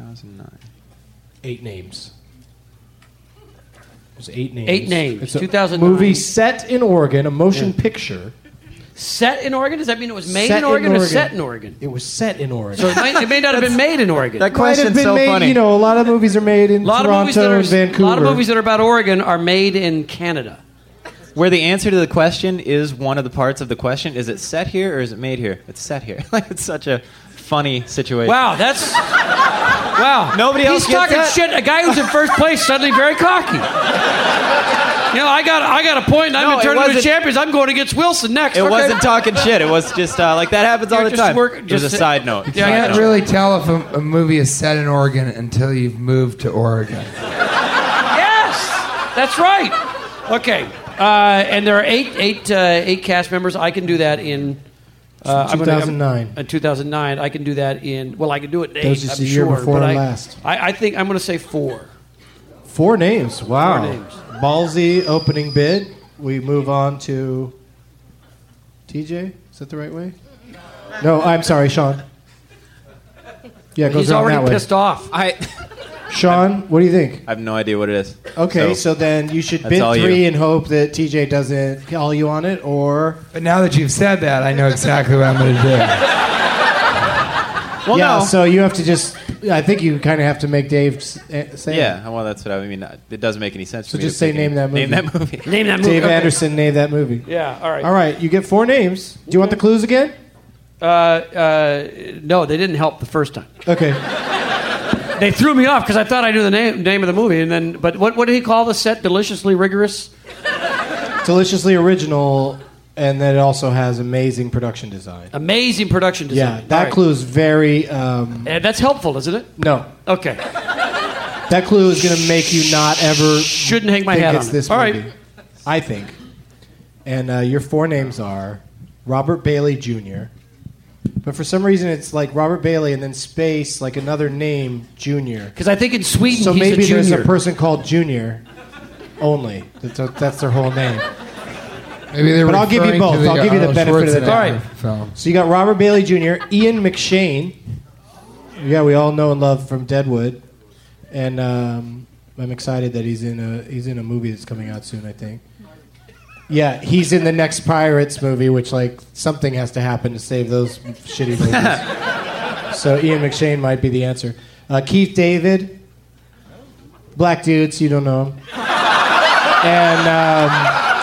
S15: 8 names. There's 8 names.
S12: 8 names.
S15: It's a
S12: 2009.
S15: movie set in Oregon, a motion picture.
S12: Set in Oregon? Does that mean it was made
S15: Set
S12: in Oregon
S15: in
S12: or
S15: Oregon.
S12: set in Oregon?
S15: It was set in Oregon.
S12: So it may not have been made in Oregon.
S14: That
S15: Might have
S14: question's
S15: been
S14: so
S15: made,
S14: funny.
S15: You know, a lot of movies are made in Toronto and Vancouver.
S12: A lot of movies that are about Oregon are made in Canada.
S14: Where the answer to the question is one of the parts of the question. Is it set here or is it made here? It's set here. Like, it's such a funny situation.
S12: Wow, that's... Wow.
S14: Nobody else
S12: He's
S14: gets
S12: talking
S14: that?
S12: shit. A guy who's in first place suddenly very cocky. You know, I got a point, and I'm
S14: No,
S12: going to turn
S14: it
S12: into the
S14: wasn't-
S12: champions. I'm going against Wilson next.
S14: It
S12: Okay.
S14: wasn't talking shit. It was just like that happens all
S12: You're
S14: the
S12: just
S14: time. Just a
S12: just-
S14: side note.
S13: You can't really tell if a movie is set in Oregon until you've moved to Oregon.
S12: Yes, that's right. Okay, and there are eight cast members. I can do that in
S15: 2009.
S12: In 2009, I can do that in. Well, I can do it in 8.
S15: That was just
S12: I'm
S15: a year
S12: sure,
S15: before
S12: but
S15: last.
S12: I think I'm going to say 4.
S15: 4 names. Wow.
S12: 4 names.
S15: Ballsy opening bid. We move on to TJ. Is that the right way? No, I'm sorry, Sean. Yeah, it goes
S12: He's
S15: around
S12: already
S15: that way.
S12: pissed off.
S15: Sean, what do you think?
S14: I have no idea what it is.
S15: Okay, so then you should
S14: that's
S15: bid
S14: all
S15: 3
S14: you.
S15: and hope that TJ doesn't call you on it, or...
S13: But now that you've said that, I know exactly what I'm going to do.
S14: Well,
S15: yeah,
S14: no.
S15: so you have to just... I think you kind of have to make Dave say
S14: Yeah, well, that's what I mean. It doesn't make any sense.
S15: So
S14: for me
S15: just
S14: to
S15: say
S14: pick
S15: name that movie.
S14: Name that movie.
S12: Name that movie.
S15: Dave
S12: Okay.
S15: Anderson, name that movie.
S12: Yeah, all right.
S15: All right, you get 4 names. Do you want the clues again?
S12: No, they didn't help the first time.
S15: Okay.
S12: They threw me off because I thought I knew the name of the movie, and then. But what did he call the set? Deliciously rigorous.
S15: Deliciously original, and then it also has amazing production design.
S12: Amazing production design.
S15: Yeah, that clue is very.
S12: That's helpful, isn't it?
S15: No.
S12: Okay.
S15: That clue is going to make you not ever.
S12: Shouldn't hang my head on
S15: this
S12: it. All
S15: movie,
S12: right.
S15: I think. And your 4 names are Robert Bailey Jr. But for some reason, it's like Robert Bailey and then space, like another name, Jr.
S12: Because I think in Sweden,
S15: so
S12: he's
S15: maybe
S12: a junior.
S15: there's a person called Junior only. That's their whole name.
S13: Maybe they were.
S15: But I'll give you both. I'll give you the benefit of the doubt.
S12: All right.
S15: So you got Robert Bailey Jr., Ian McShane. Yeah, we all know and love from Deadwood, and I'm excited that he's in a movie that's coming out soon, I think. Yeah, he's in the next Pirates movie, which like something has to happen to save those shitty movies. So Ian McShane might be the answer. Keith David, black dude, so you don't know him. And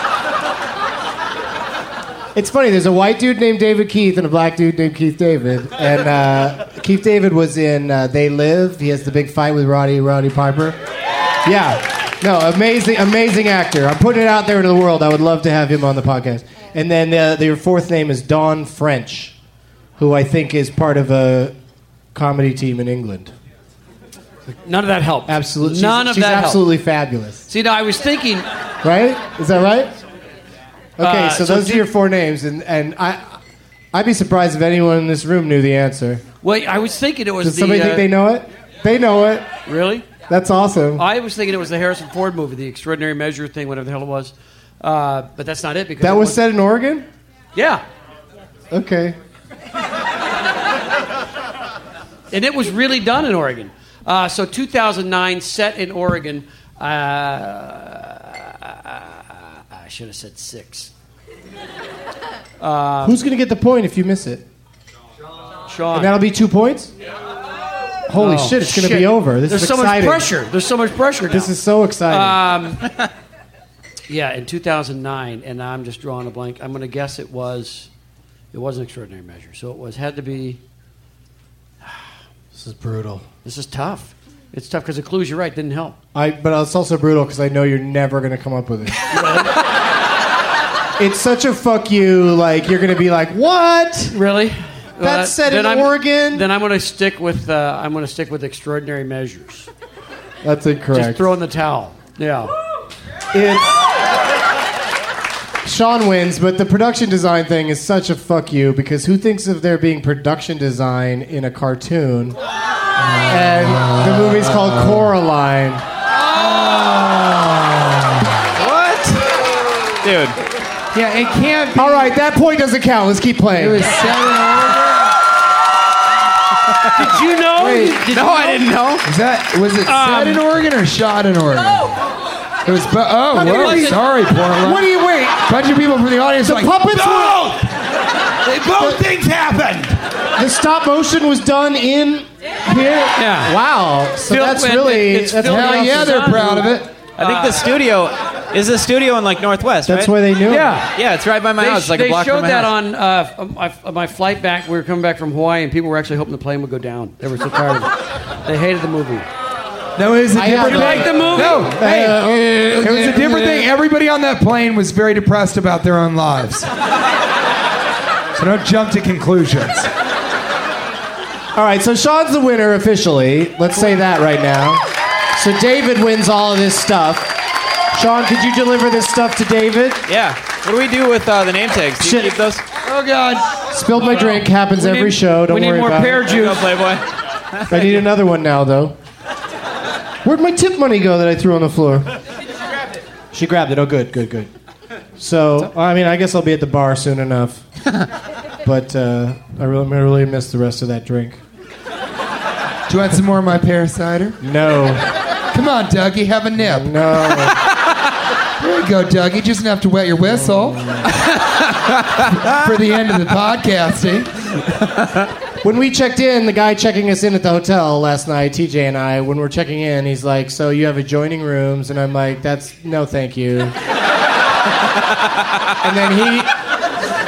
S15: it's funny. There's a white dude named David Keith and a black dude named Keith David. And Keith David was in They Live. He has the big fight with Roddy Piper. Yeah. No, amazing actor. I'm putting it out there into the world. I would love to have him on the podcast. And then your 4th name is Dawn French, who I think is part of a comedy team in England.
S12: None of that helped.
S15: Absolutely.
S12: She's
S15: absolutely fabulous.
S12: See, now I was thinking...
S15: Right? Is that right? Okay, so those are your 4 names, and I'd be surprised if anyone in this room knew the answer.
S12: Well, I was thinking it was
S15: Does somebody think they know it? They know it.
S12: Really?
S15: That's awesome.
S12: I was thinking it was the Harrison Ford movie, The Extraordinary Measure thing, whatever the hell it was. But that's not it. Because
S15: that was set in Oregon?
S12: Yeah.
S15: Okay.
S12: And it was really done in Oregon. So 2009, set in Oregon. I should have said 6.
S15: Who's going to get the point if you miss it?
S12: Sean.
S15: And that'll be 2 points? Holy shit, it's going to be over. This is exciting.
S12: There's so much pressure now.
S15: This is so exciting.
S12: Yeah, in 2009, and I'm just drawing a blank. I'm going to guess it was an Extraordinary Measure. So it had to be...
S15: This is brutal.
S12: This is tough. It's tough because the clues, you're right, didn't help.
S15: But it's also brutal because I know you're never going to come up with it. It's such a fuck you, like, you're going to be like, what?
S12: Really?
S15: That's set in Oregon?
S12: Then I'm going to stick with Extraordinary Measures.
S15: That's incorrect.
S12: Just throw in the towel. Yeah.
S15: Sean wins, but the production design thing is such a fuck you because who thinks of there being production design in a cartoon? And the movie's called Coraline.
S14: What? Dude.
S13: Yeah, it can't be.
S15: All right, that point doesn't count. Let's keep playing.
S13: It was set in Oregon?
S12: Did you know?
S13: Wait,
S14: I didn't know.
S13: Was it set in Oregon or shot in Oregon? It was. Sorry, Portland.
S15: What do you wait?
S13: Bunch of people from the audience.
S15: The puppets.
S13: Both things happened.
S15: The stop motion was done in here.
S12: Yeah.
S15: Wow. So that's really.
S12: Hell
S13: yeah, they're proud of it.
S14: I think the studio is the studio in like Northwest.
S15: That's
S14: right?
S15: where they knew.
S14: Yeah, it's right by my house. Like a block from my house.
S12: They showed that on my flight back. We were coming back from Hawaii, and people were actually hoping the plane would go down. They were so tired of it. They hated the movie.
S13: No, it was a different
S12: You
S13: thing.
S12: like the movie?
S13: No, hey, it was a different thing. Everybody on that plane was very depressed about their own lives. So don't jump to conclusions.
S15: All right, so Sean's the winner officially. Let's say that right now. So David wins all of this stuff. Sean, could you deliver this stuff to David?
S14: Yeah. What do we do with the name tags? Do you keep those?
S12: Oh, God.
S15: Spilled my drink. Happens every show. Don't worry about it.
S12: We need more pear juice.
S14: Go, Playboy.
S15: I need another one now, though. Where'd my tip money go that I threw on the floor? She grabbed it. Oh, good. So, I mean, I guess I'll be at the bar soon enough. But I really miss the rest of that drink.
S13: Do you want some more of my pear cider?
S15: No.
S13: Come on, Dougie, have a nip.
S15: No.
S13: There you go, Dougie. Just have to wet your whistle for the end of the podcasting.
S15: When we checked in, the guy checking us in at the hotel last night, TJ and I, when we're checking in, he's like, so you have adjoining rooms? And I'm like, no, thank you. And then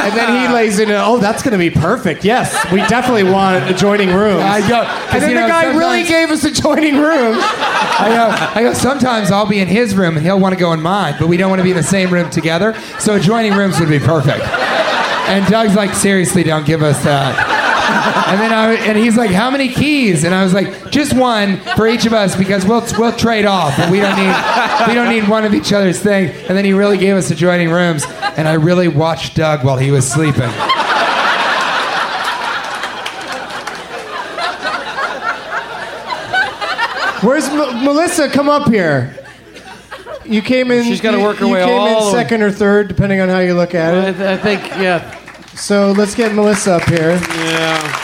S15: And then he lays in, that's going to be perfect. Yes, we definitely want adjoining rooms.
S13: I go,
S15: and then the guy really gave us adjoining rooms.
S13: I go, sometimes I'll be in his room and he'll want to go in mine, but we don't want to be in the same room together, so adjoining rooms would be perfect. And Doug's like, seriously, don't give us that. And he's like, how many keys? And I was like, just one for each of us because we'll trade off. But we don't need one of each other's thing. And then he really gave us adjoining rooms, and I really watched Doug while he was sleeping.
S15: Where's Melissa? Come up here. You came in.
S12: She's got to work her way all the way.
S15: You came in second or third, depending on how you look at it.
S12: I think, yeah.
S15: So let's get Melissa up here.
S12: Yeah.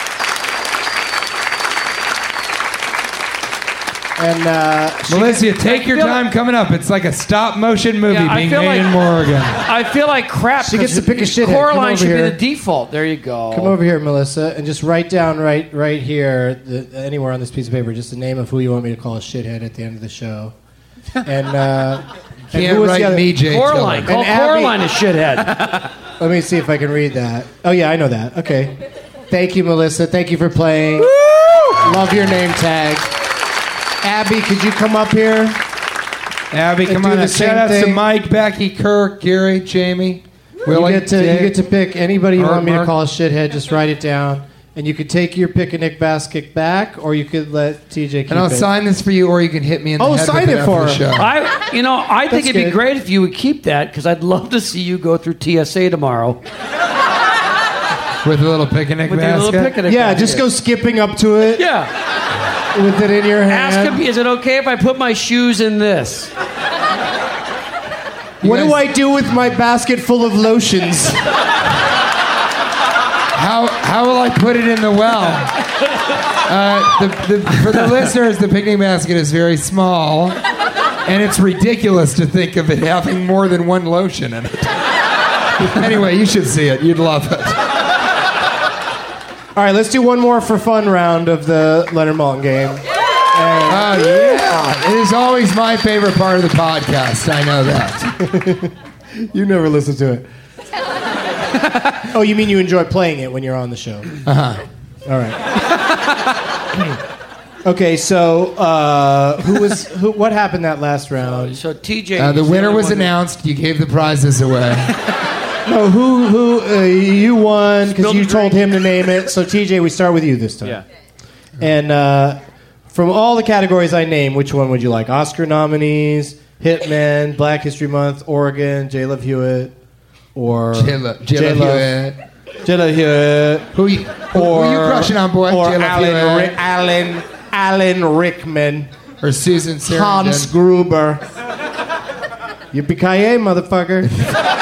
S15: And
S13: Melissa, take your time coming up. It's like a stop motion movie being made in Oregon.
S12: I feel like crap.
S15: She gets to pick a shithead.
S12: Coraline should be the default. There you go.
S15: Come over here, Melissa, and just write down right here, anywhere on this piece of paper, just the name of who you want me to call a shithead at the end of the show. And
S13: can't write me, Jay.
S12: Coraline. Call Coraline a shithead.
S15: Let me see if I can read that. Oh yeah, I know that. Okay. Thank you, Melissa. Thank you for playing.
S13: Woo!
S15: Love your name tag. Abby, could you come up here?
S13: Abby, come on. Shout out to Mike, Becky, Kirk, Gary, Jamie.
S15: You get to pick anybody you want me to call a shithead. Just write it down. And you could take your picnic basket back, or you could let TJ keep it.
S13: And I'll sign this for you, or you can hit me in the head
S15: sign
S13: with
S15: it for
S13: the show.
S12: I think it'd be great if you would keep that, because I'd love to see you go through TSA tomorrow.
S13: With a little picnic basket?
S15: Yeah, just go skipping up to it.
S12: Yeah.
S15: With it in your hand.
S12: Ask him, is it okay if I put my shoes in this?
S15: What do I do with my basket full of lotions?
S13: How will I put it in the well? For the listeners, the picnic basket is very small, and it's ridiculous to think of it having more than one lotion in it. Anyway, you should see it. You'd love it.
S15: All right, let's do one more for fun round of the Leonard Maltin game.
S13: Yeah. It is always my favorite part of the podcast. I know that.
S15: You never listen to it. Oh, you mean you enjoy playing it when you're on the show?
S13: Uh-huh.
S15: All right. Okay, so what happened that last round?
S12: So TJ...
S13: the winner was announced. You gave the prizes away.
S15: No, you won because you told him to name it. So TJ, we start with you this time.
S14: Yeah.
S15: And from all the categories I named, which one would you like? Oscar nominees, Hitman, Black History Month, Oregon, J. Love Hewitt, or
S13: J-Love Hewitt.
S15: J-Love Hewitt.
S13: Who you crushing on, boy?
S15: Or Alan Rickman.
S13: Or Susan Sarandon.
S15: Hans Gruber. Yippee-ki-yay, motherfucker.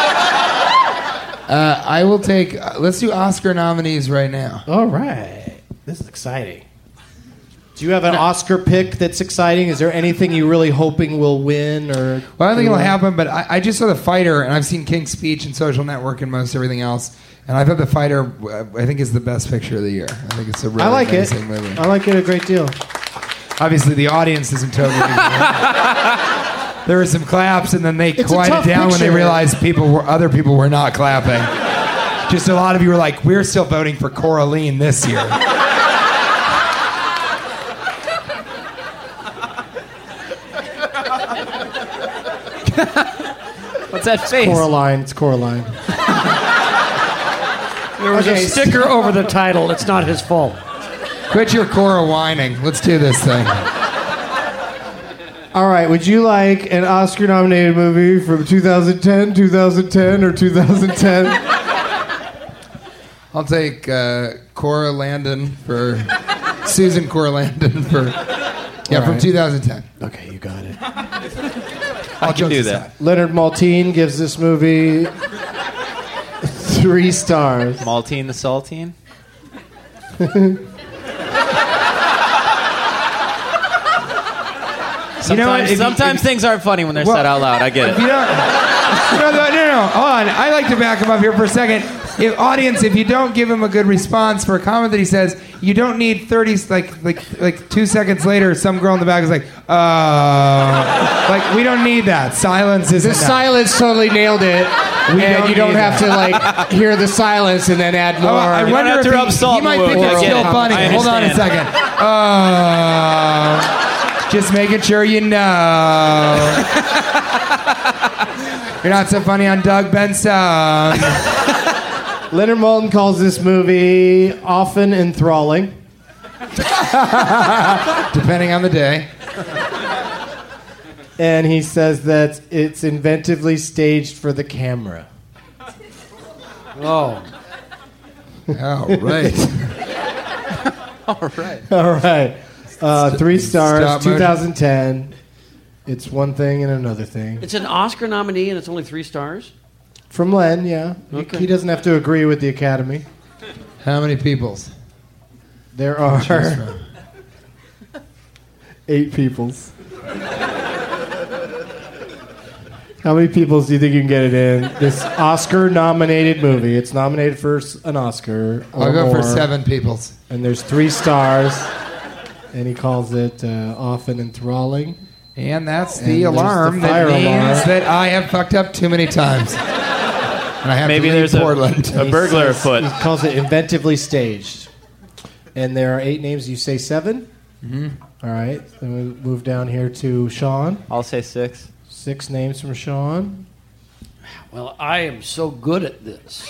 S13: I will take... let's do Oscar nominees right now.
S15: All right. This is exciting. Do you have an Oscar pick that's exciting? Is there anything you're really hoping will win? Or
S13: well, I don't think it'll happen, but I just saw The Fighter, and I've seen King's Speech and Social Network and most everything else. And I thought The Fighter, I think, is the best picture of the year. I think it's a really amazing movie.
S15: I like it a great deal.
S13: Obviously, the audience isn't totally... There were some claps, and then they quieted down when they realized other people were not clapping. Just a lot of you were like, we're still voting for Coraline this year.
S14: What's that face?
S15: Coraline. It's Coraline.
S12: There was a sticker over the title. It's not his fault.
S13: Quit your Cora whining. Let's do this thing.
S15: All right, would you like an Oscar-nominated movie from 2010, 2010, or 2010?
S13: I'll take Cora Landon for... Susan Cora Landon for... Yeah, from 2010.
S15: Okay, you got it.
S14: I can do that.
S15: Leonard Maltin gives this movie 3 stars.
S14: Maltine the Saltine? Sometimes things aren't funny when they're said out loud. I get it.
S13: No. Hold on. I like to back him up here for a second. if you don't give him a good response for a comment that he says, you don't need 30, like 2 seconds later, some girl in the back is like, like, we don't need that. Silence is
S15: The silence totally nailed it. You don't have to, like, hear the silence and then add more.
S13: I wonder if he might think it's still funny. Hold on a second. Just making sure you know. You're not so funny on Doug Benson.
S15: Leonard Maltin calls this movie often enthralling.
S13: Depending on the day.
S15: And he says that it's inventively staged for the camera.
S12: Oh.
S13: All right.
S15: All right. 3 stars, 2010. It's one thing and another thing.
S12: It's an Oscar nominee and it's only 3 stars?
S15: From Len, yeah.
S12: Okay.
S15: He doesn't have to agree with the Academy.
S13: How many peoples?
S15: There are 8 peoples. How many peoples do you think you can get it in? This Oscar-nominated movie. It's nominated for an Oscar.
S13: I'll go for 7 peoples.
S15: And there's 3 stars. And he calls it often enthralling.
S13: And that's the alarm that means that I have fucked up too many times. And I have
S14: Maybe
S13: to leave
S14: there's
S13: Portland.
S14: a burglar afoot.
S15: He calls it inventively staged. And there are 8 names. You say 7?
S13: Mm-hmm.
S15: All right. Then we move down here to Sean.
S14: I'll say 6.
S15: 6 names from Sean.
S12: Well, I am so good at this.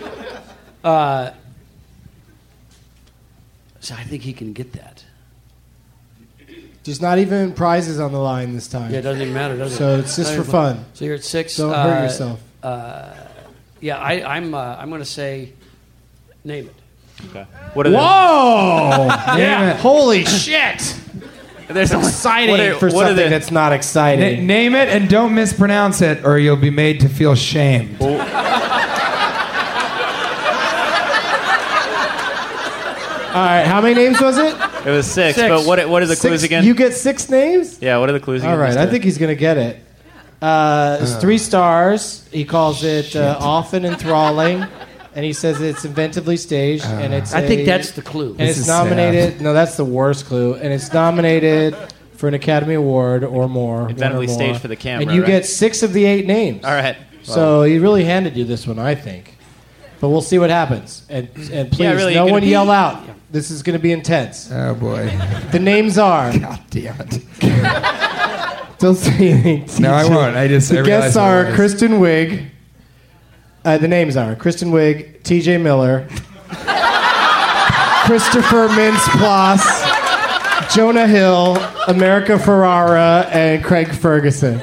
S12: So I think he can get that.
S15: Just not even prizes on the line this time.
S12: Yeah, it doesn't even matter, does it?
S15: So it's just for fun.
S12: So you're at 6.
S15: Don't hurt yourself.
S12: Yeah, I'm going to say, name it.
S14: Okay.
S15: Whoa!
S12: Yeah.
S15: Holy shit!
S14: There's
S15: exciting for something that's not exciting.
S13: Name it and don't mispronounce it, or you'll be made to feel shamed.
S15: All right, how many names was it?
S14: It was 6. But what are the clues again?
S15: You get 6 names?
S14: Yeah, what are the clues again?
S15: All right, I think he's going to get it. It's 3 stars. He calls it often enthralling. And he says it's inventively staged. And it's
S12: I think that's the clue.
S15: And it's nominated. No, that's the worst clue. And it's nominated for an Academy Award or more.
S14: Inventively staged for the camera.
S15: And you
S14: right?
S15: get 6 of the 8 names.
S14: All right.
S15: So he really handed you this one, I think. But we'll see what happens. And please,
S14: really,
S15: no one yell out. This is going to be intense.
S13: Oh, boy.
S15: The names are...
S13: God damn it.
S15: Don't say anything.
S13: No, I won't.
S15: The guests are Kristen Wiig. The names are Kristen Wiig, T.J. Miller, Christopher Mintz-Plasse, Jonah Hill, America Ferrara, and Craig Ferguson.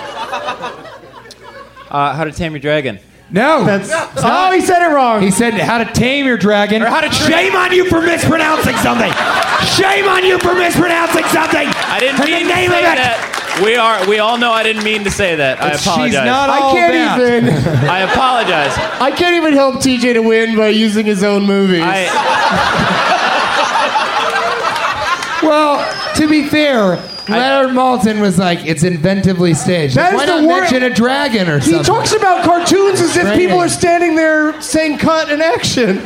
S14: How to Tame Your Dragon.
S13: No.
S15: Oh, he said it wrong.
S13: He said How to Tame Your Dragon.
S14: Or How to
S13: Shame on you for mispronouncing something. Shame on you for mispronouncing something.
S14: I didn't mean to say that. We all know I didn't mean to say that. I apologize.
S13: She's not
S15: I
S13: all
S15: can't
S13: that.
S15: even.
S14: I apologize.
S15: I can't even help TJ to win by using his own movies.
S13: Well, to be fair, Leonard Maltin was like, it's inventively staged.
S15: That is
S13: Why
S15: the
S13: not
S15: word-
S13: mention a dragon or something?
S15: He talks about cartoons as if people are standing there saying cut and action.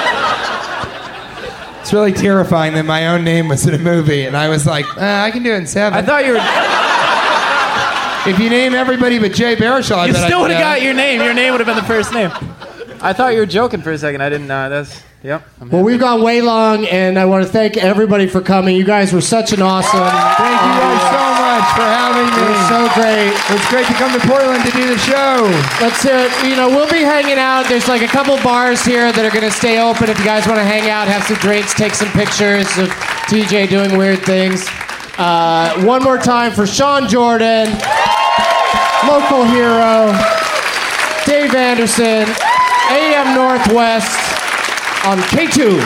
S13: It's really terrifying that my own name was in a movie, and I was like, I can do it in 7.
S14: I thought you were...
S13: If you name everybody but Jay Baruchel,
S14: You still would have got your name. Your name would have been the first name. I thought you were joking for a second. I didn't. That's... Yep.
S15: Well, we've gone way long, and I want to thank everybody for coming. You guys were such an awesome...
S13: Thank you guys so much for having me.
S15: It was so great.
S13: It was great to come to Portland to do the show.
S15: Let's we'll be hanging out. There's like a couple bars here that are going to stay open if you guys want to hang out, have some drinks, take some pictures of TJ doing weird things. One more time for Sean Jordan, local hero, Dave Anderson, AM Northwest on K2.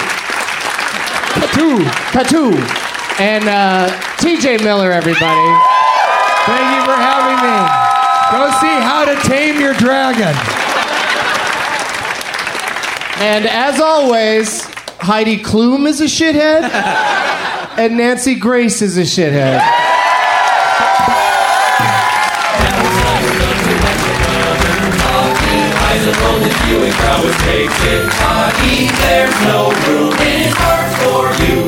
S15: And TJ Miller, everybody.
S13: Thank you for having me. Go see How to Tame Your Dragon.
S15: And as always, Heidi Klum is a shithead, and Nancy Grace is a shithead.
S7: I suppose if you viewing prowess takes it. Hockey, there's no room in hearts for you.